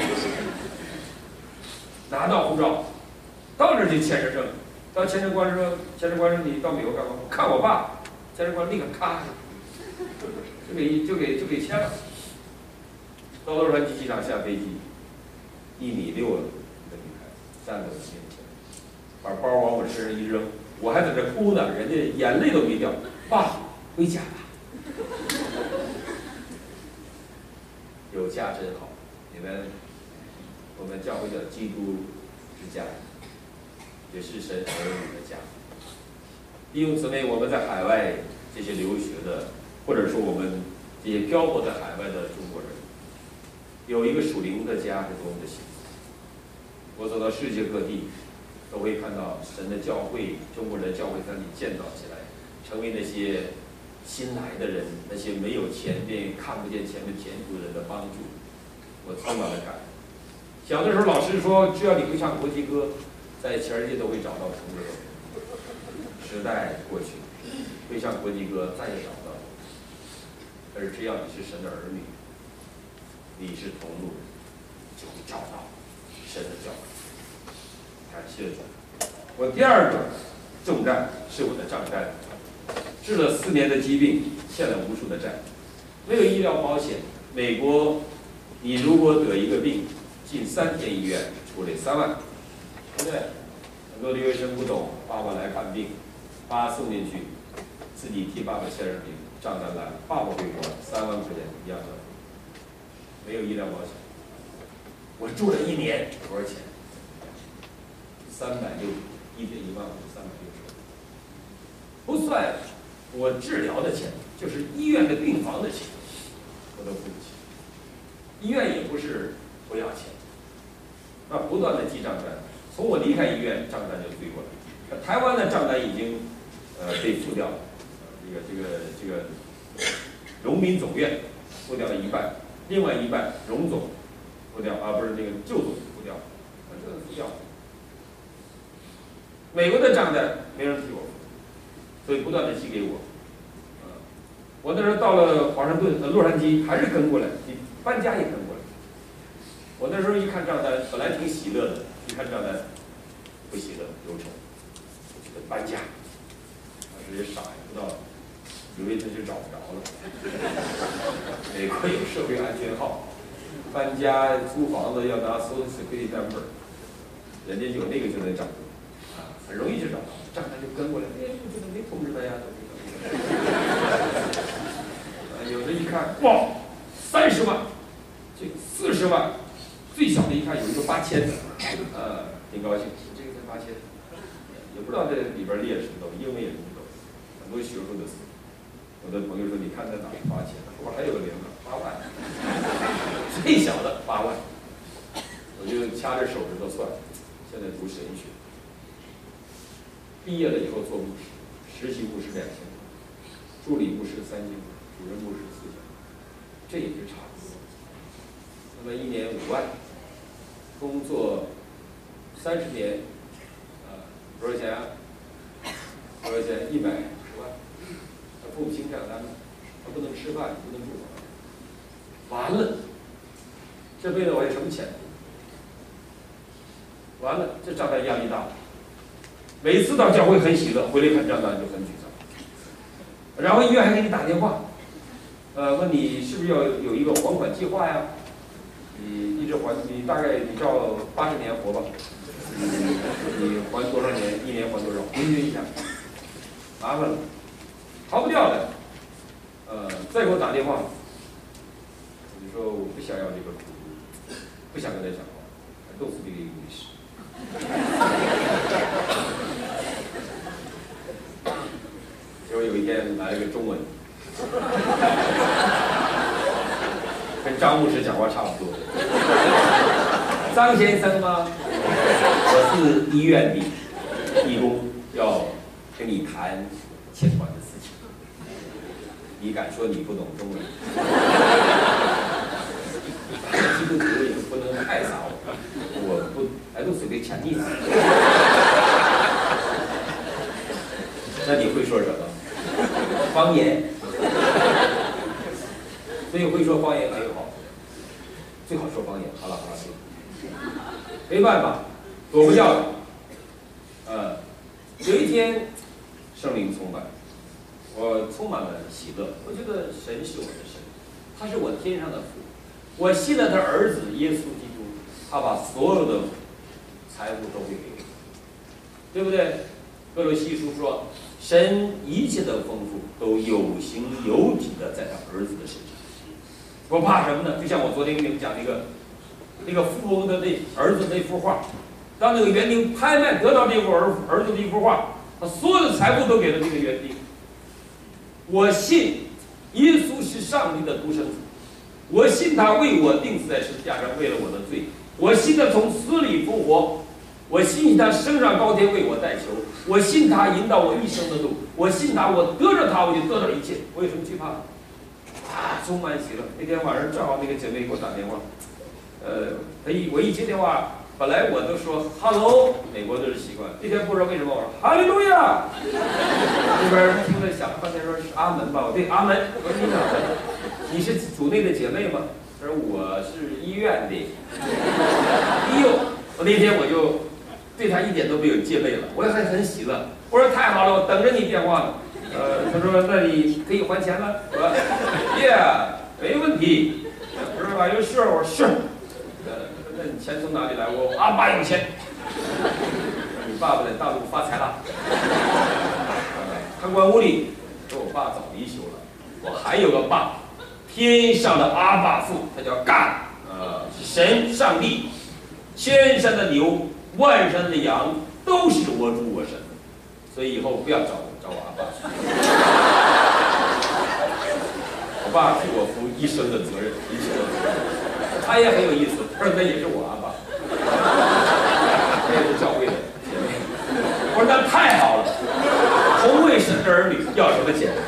拿到护照，到这儿就签着证。到签证官说：“签证官说你到美国干嘛？看我爸。”签证官立刻咔就给签了。到洛杉矶机场下飞机，1.6米的女孩子站在我面前，把包往我身上一扔，我还在这哭呢，人家眼泪都没掉。爸，回家吧。有家真好，我们教会叫基督之家，也是神儿女的家。弟兄姊妹，我们在海外这些留学的，或者说我们这些漂泊在海外的中国人，有一个属灵的家是多么的幸福。 我走到世界各地，都会看到神的教会，中国人的教会在那里建造起来，成为那些新来的人，那些没有前面看不见前面前途的人的帮助。我充满了感恩。小的时候，老师说，只要你会唱国际歌，在全世界都会找到同路人。时代过去，会唱国际歌再也找不到了。但是只要你是神的儿女，你是同路人，就会找到神的教会。感谢主。我第二个重担是我的账单，治了4年的疾病，欠了无数的债，没有医疗保险。美国，你如果得一个病，进3天医院，出来3万，对不对？很多留学生不懂，爸爸来看病，把他送进去，自己替爸爸签上名，账单来了，爸爸回国3万块钱一样的，没有医疗保险。我住了1年，多少钱？360，1.1万5，360，不算我治疗的钱，就是医院的病房的钱，我都付不起。医院也不是不要钱，不断的记账单，从我离开医院账单就追过来。台湾的账单已经被付掉了，这个荣民总院付掉了1半，另外1半荣总付掉不是那个旧总付掉，这个付掉。美国的账单没人替我付，所以不断的寄给我。我那时候到了华盛顿、洛杉矶，还是跟过来，你搬家也跟过来。我那时候一看账单，本来挺喜乐的，一看账单不喜乐，忧愁，我觉得搬家，当时也傻也不知道，以为他就找不着了。美国有社会安全号，搬家租房子要拿 Social Security number， 人家有那个就能找到。很容易就找到，账单就跟过来，我觉得没通知他呀，有的一看，哇，30万，这个40万，最小的一看有一个8000的，挺高兴，这个才8000，也不知道这里边列什么东西，英文也不懂，很多学术的词。我的朋友说，你看在哪儿8000？我还有个0呢，8万，最小的8万，我就掐着手指头算，现在读神学。毕业了以后做牧师，实习牧师2000，助理牧师3000，主任牧师4000，这也是差不多。那么1年5万，工作30年，多少钱啊？多少钱？150万，他付不清账单，他不能吃饭，不能住房，完了，这辈子我还有什么前途？完了，这账单压力大。每次到教会很喜乐，回来看账单就很沮丧。然后医院还给你打电话，问你是不是要有一个还款计划呀？你一直还，你大概你照80年活吧，你还多少年？1年还多少？平均一下，麻烦了，逃不掉的。再给我打电话，你说我不想要这个苦读，不想跟他讲话，都是这个意思。结果有一天来了个中文，跟张牧师讲话差不多。张先生吗？我是医院的义工，要跟你谈欠款的事情。你敢说你不懂中文？基督徒也不能太傻我不，都随便抢你。那你会说什么？方言。所以会说方言很有好处，最好说方言。好了，行。没办法，躲不掉的。有一天，圣灵充满，我充满了喜乐。我觉得神是我的神，他是我天上的父。我信了他儿子耶稣基督，他把所有的财富都会给我，对不对？哥罗西书说，神一切的丰富都有形有体的在他儿子的身上。我怕什么呢？就像我昨天跟你们讲那个富翁的那儿子那幅画，当那个园丁拍卖得到那幅儿子的一幅画，他所有的财富都给了这个园丁。我信耶稣是上帝的独生子，我信他为我钉死在十字架上，为了我的罪我信他从死里复活，我信他升上高天为我代求，我信他引导我一生的路，我信他，我得着他我就得到一切，我有什么惧怕的？啊，充满喜乐。那天晚上正好那个姐妹给我打电话，我一接电话，本来我都说 hello， 美国都是习惯，那天不知道为什么我说哈利路亚，那边听了想半天说是阿门吧，我对阿门，我说你哪的？你是主内的姐妹吗？他说我是医院的。哎呦，我那天我就对他一点都没有戒备了，我也很喜乐。我说太好了，我等着你电话呢。他说那你可以还钱了？我说 ，Yeah， 没问题。我说 Are you sure？ 我说是。那你钱从哪里来？我阿爸有钱。你爸爸在大陆发财了。看官屋里，说我爸早离休了，我还有个爸。天上的阿爸父，他叫God，是神上帝，千山的牛，万山的羊，都是我主我神的，所以以后不要找我阿爸。我爸替我负一生的责任，一生的责任。他也很有意思，他说那也是我阿爸，他也是教会的姐妹。我说那太好了，同为神的儿女，要什么钱？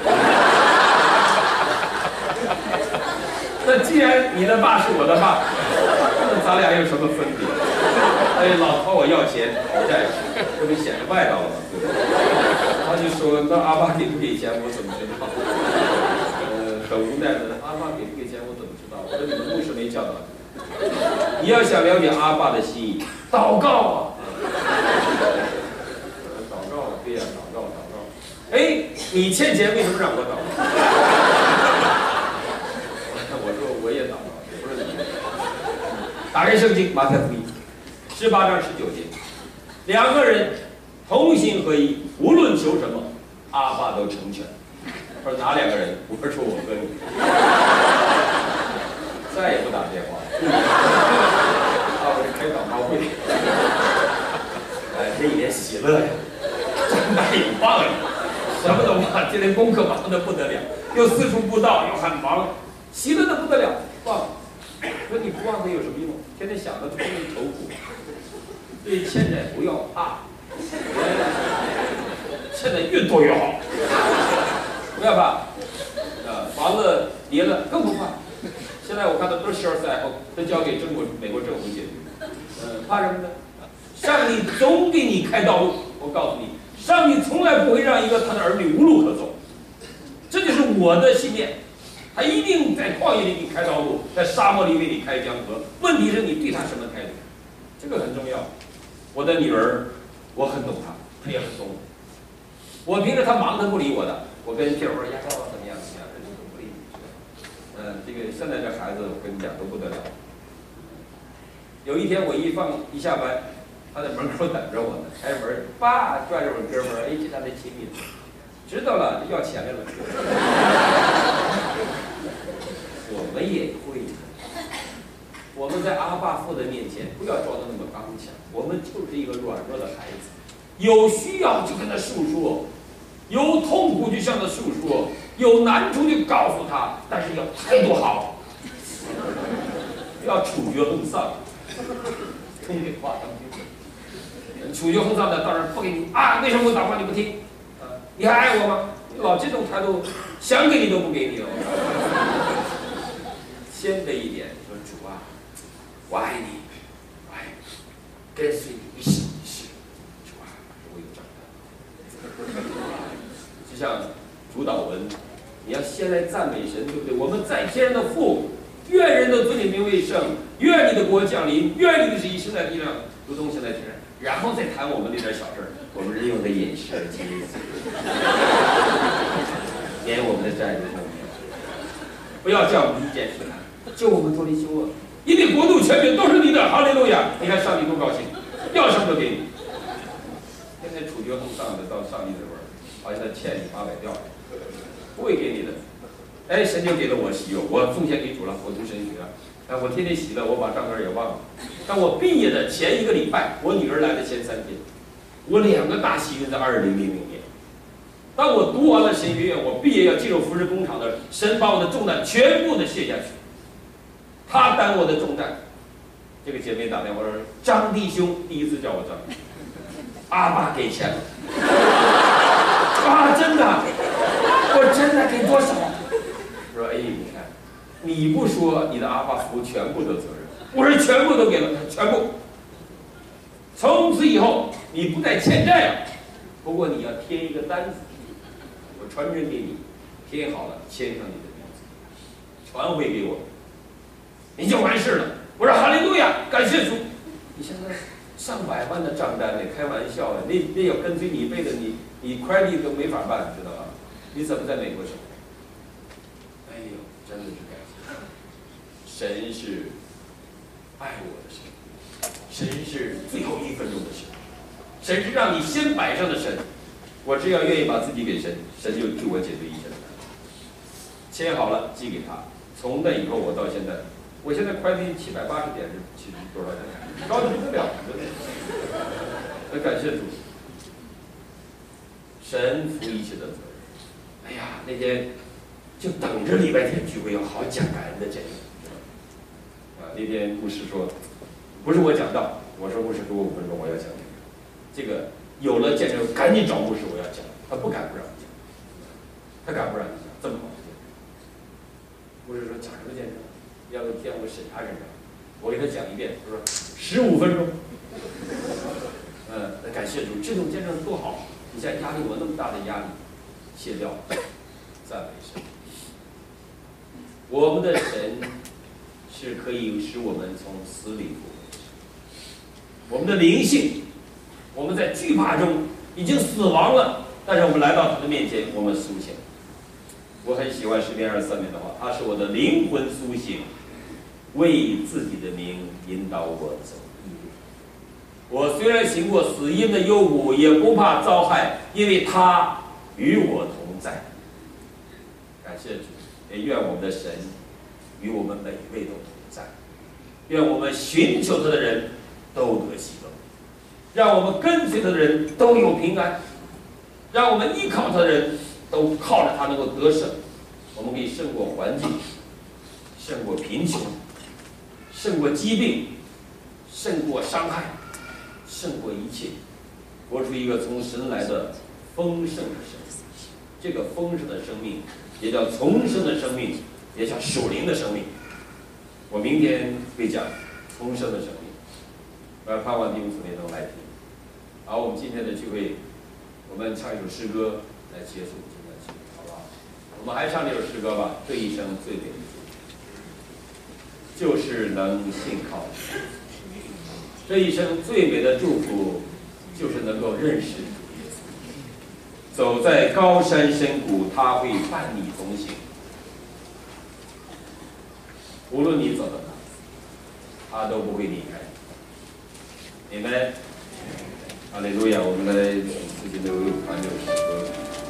那既然你的爸是我的爸，那咱俩有什么分别？哎，老朝我要钱讨债，这不显得外道了吗？对吧？他就说：“那阿爸给不给钱，我怎么知道？”很无奈的，阿爸给不给钱，我怎么知道？我说你们牧师没教导你，你要想了解阿爸的心意，祷告啊！祷告，对呀，祷告。哎，你欠钱为什么让我祷告？我也祷告，不是你。打开圣经，马太福音18章19节，两个人同心合一，无论求什么，阿爸都成全。他说哪两个人？我说我跟你，再也不打电话。我是开祷告会。这一点喜乐呀，真的有棒呀，什么都忙，今天功课忙得不得了，又四处布道，又很忙。喜乐的不得了，忘。说你不忘它有什么用？天天想着多愁苦。对欠债不要怕，欠的越多越好，不要怕。房子跌了更不怕。现在我看到都是12岁以后都交给美国政府解决。怕什么呢？上帝总给你开道路。我告诉你，上帝从来不会让一个他的儿女无路可走。这就是我的信念。他一定在旷野里给你开道路，在沙漠里为你开江河。问题是你对他什么态度，这个很重要。我的女儿，我很懂她，她也很懂我。我平时她忙，她不理我的。我跟พี่说：“呀，怎么样？人家都不理你。”这个现在这孩子，我跟你讲都不得了。有一天我一下班，她在门口等着我呢，开门，爸拽着我哥们儿，跟他的亲密，知道了，要钱来了。我们也会，我们在阿爸父的面前不要装得那么刚强，我们就是一个软弱的孩子，有需要就跟他诉说，有痛苦就向他诉说，有难处就告诉他，但是要态度好，不要处决横丧，空给话当听。处决横丧的当然不给你啊，为什么我祷告你不听？你还爱我吗？老这种态度，想给你都不给你哦。谦卑一点，说主啊，我爱你，我爱你，跟随你一生一世。主啊，我有长大。就像主导文，你要先来赞美神，对不对？我们在天上的父，愿人都尊你名为圣，愿你的国降临，愿你的旨意行在地上，如同行在天上。然后再谈我们那点小事儿，我们日用的饮食而今日，免我们的债务，不要叫我们遇见试探。救我们脱离羞恶，因为国度权柄都是你的，哈利路亚！你看上帝多高兴，要什么都给你。天天处决横丧的到上帝这边，好像他欠你800吊，不会给你的。哎，神就给了我喜悦，我奉献给主了，我读神学。我天天喜乐，我把账本也忘了。当我毕业的前1个礼拜，我女儿来的前3天，我2个大喜运在2000年。当我读完了神学院，我毕业要进入服饰工厂的，神把我的重担全部的卸下去。他担我的重担， 这个姐妹打电话说：“张弟兄，第一次叫我张弟兄，阿爸给钱了。”啊，真的？我真的给多少？我说：“哎，你看，你不说你的阿爸负全部的责任，我说全部都给了他，全部。从此以后你不再欠债了，不过你要贴一个单子，我传真给你，贴好了，签上你的名字，传回给我，你就完事了。”我说：“哈利路亚，感谢主！你现在上百万的账单呢，开玩笑啊！那要跟随你一辈子，你快递都没法办，知道吧？你怎么在美国生活？哎呦，真的是感谢神是爱我的神，神是最后1分钟的神，神是让你先摆上的神。我只要愿意把自己给神，神就替我解决一切的难题。签好了，寄给他。从那以后，我到现在。”我现在快递780点是多少钱？高的不得了，真的。那感谢主，神负一切的责任。哎呀，那天就等着礼拜天聚会，要好讲感恩的讲。那天牧师说，不是我讲道，我说牧师给我5分钟，我要讲这个有了见证，赶紧找牧师，我要讲。他不敢不让你讲，他敢不让你讲这么好的见证。牧师说讲什么见证？要不见过审查人员，我给他讲一遍，他说15分钟。那感谢主，这种见证多好！你现在压力我那么大的压力卸掉，赞美神。我们的神是可以使我们从死里复活的神。我们的灵性，我们在惧怕中已经死亡了，但是我们来到他的面前，我们苏醒。我很喜欢诗篇23篇的话，他使我的灵魂苏醒。为自己的名引导我走义路。我虽然行过死荫的幽谷，也不怕遭害，因为他与我同在。感谢主，也愿我们的神与我们每一位都同在。愿我们寻求他的人都得喜乐，让我们跟随他的人都有平安，让我们依靠他的人都靠着他能够得胜。我们可以胜过环境，胜过贫穷，胜过疾病，胜过伤害，胜过一切，活出一个从神来的丰盛的生命。这个丰盛的生命也叫重生的生命，也叫属灵的生命。我明天会讲重生的生命，我盼望弟兄姊妹能来听。好，我们今天的聚会，我们唱一首诗歌来结束今天的聚会，好不好？我们还唱这首诗歌吧，这一生最美的祝福就是能信靠你。这一生最美的祝福就是能够认识主耶稣。走在高山深谷，他会伴你同行。无论你走到哪，他都不会离开你。你们，哈利路亚！我们来请自己的团友诗歌。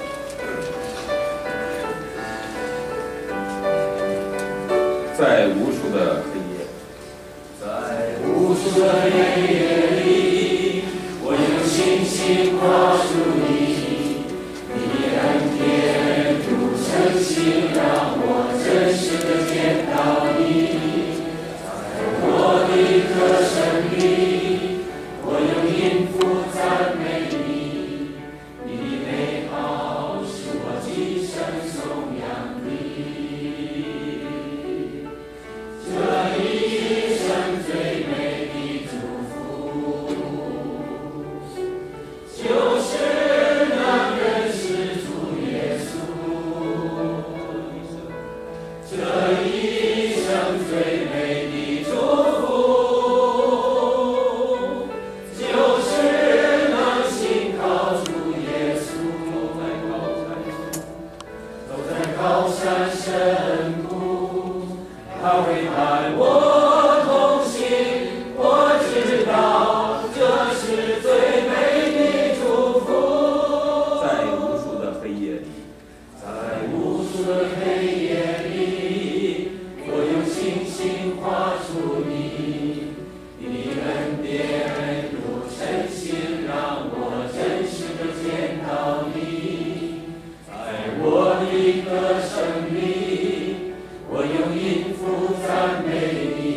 在无数的黑夜，在无数的黑夜里，我用信心跨出你，你恩典如晨星，让我真实的见到你。在我的歌声里，我用音符赞美你，你的美好使我今生颂扬你。这一生最美的祝福，就是能认识主耶稣。这一生最美的祝福，就是能信靠主耶稣。走在高山深谷，他会伴我同行，我知道这是最美的祝福。在无数的黑夜里，在无数的黑夜里，我用信心跨出你，你的恩典如晨星，让我真实的见到你。在我的歌声里，我用音符赞美你。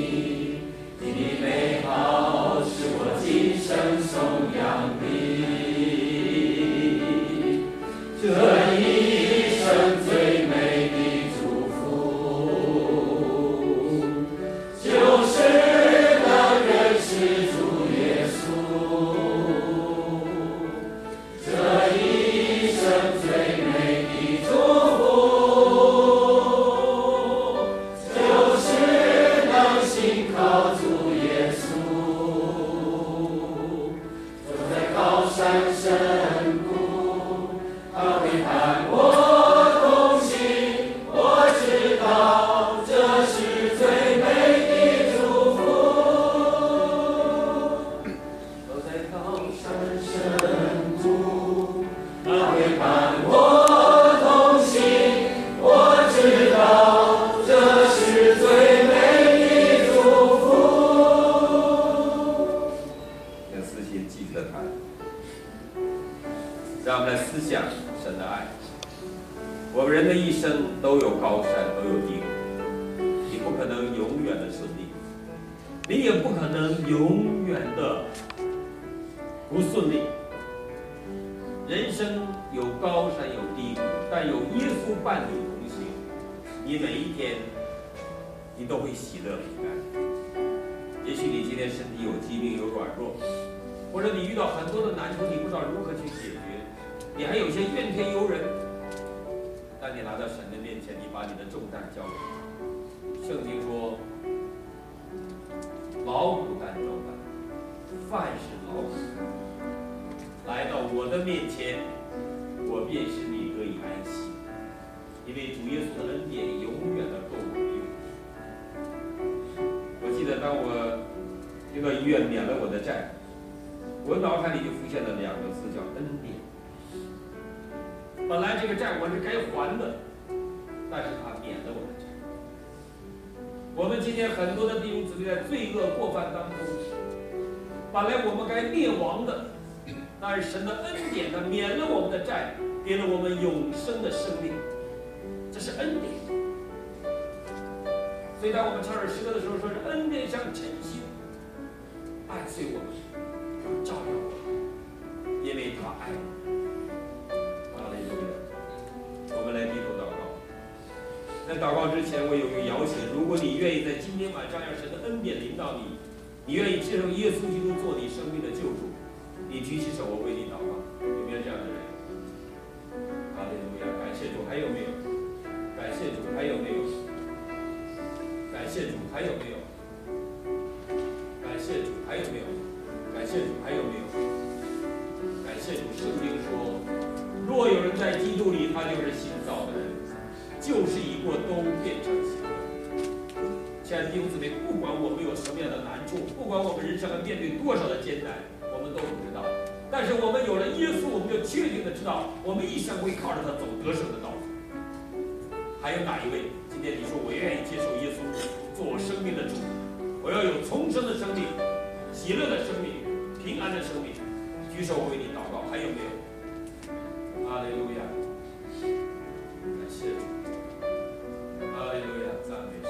会伴我同行，我知道这是最美的祝福。用思心记得它，让我们来思想神的爱。我们人的一生都有高山，都有低谷，你不可能永远的顺利，你也不可能永远的不顺利。人生有高山有低谷，但有耶稣伴你同行，你每一天你都会喜乐平安。也许你今天身体有疾病有软弱，或者你遇到很多的难处，你不知道如何去解决，你还有些怨天尤人。当你来到神的面前，你把你的重担交给他。圣经说，劳苦担重担，凡是劳苦来到我的面前，我便使你得以安息，因为主耶稣的恩典永远的够我们用。我记得当我这个医院免了我的债，我脑海里就浮现了两个字，叫恩典。本来这个债我是该还的，但是他免了我的债。我们今天很多的弟兄姊妹在罪恶过犯当中，本来我们该灭亡的，但是神的恩典他免了我们的债，给了我们永生的生命，这是恩典。所以当我们唱这诗歌的时候，说是恩典像晨星，伴随我们，照耀我们，因为他爱我们。我们来低头祷告。在祷告之前，我有一个邀请：如果你愿意在今天晚上让神的恩典临到你，你愿意接受耶稣基督做你生命的救主，你举起手，我为你祷告。有没有这样的人？哈利路亚！感谢主，还有没有？感谢主，还有没有？感谢主，还有没有？感谢主，还有没有？感谢主，还有没有？感谢主，圣经说，若有人在基督里，他就是新造的人，旧事已过，都变成新的。亲爱的弟兄姊妹，不管我们有什么样的难处，不管我们人生要面对多少的艰难，我们都不知道。但是我们有了耶稣，我们就确定的知道，我们一生会靠着他走得胜的道路。还有哪一位？今天你说我愿意接受耶稣做我生命的主，我要有重生的生命、喜乐的生命、平安的生命，举手我为你祷告。还有没有？哈利路亚！感谢主！哈利路亚！赞美神！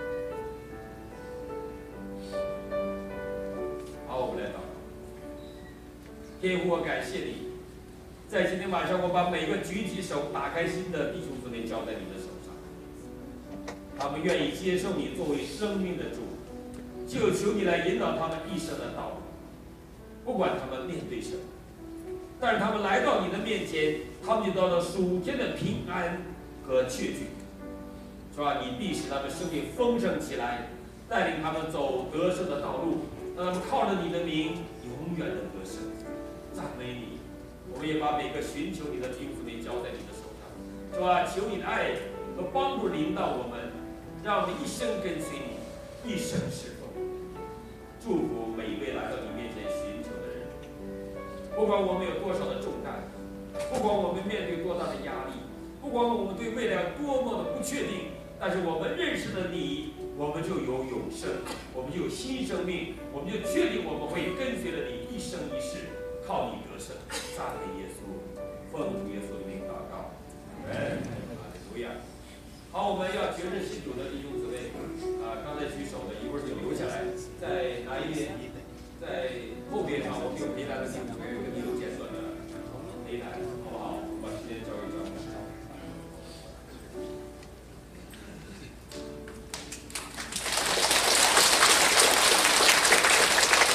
好，我们来祷告。天父，我感谢你，在今天晚上，我把每个举起手、打开心的弟兄姊妹交在你的手上，他们愿意接受你作为生命的主，就求你来引导他们一生的道路，不管他们面对什么。但是他们来到你的面前，他们就得到属天的平安和确据，是吧？你必使他们生命丰盛起来，带领他们走得胜的道路，让他们靠着你的名永远的得胜。赞美你！我们也把每个寻求你的弟兄姊妹交在你的手上，是吧？求你的爱和帮助领导我们，让我们一生跟随你，一生侍奉。祝福每一位来到你面前寻求的人。不管我们有多少的重担，不管我们面对多大的压力，不管我们对未来多么的不确定，但是我们认识了你，我们就有永生，我们就有新生命，我们就确定我们会跟随着你一生一世，靠你得胜。赞美耶稣，奉主耶稣的名祷告，阿门。哈利路亚。好，我们要决志信主的弟兄姊妹刚才举手的一会儿就留下来，在哪一边？在后边上，我们有陪谈的弟兄姊妹，跟你有简短的陪谈，好不好？我把时间交给张牧师。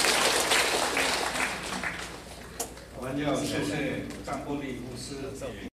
我们要谢谢张伯礼牧师。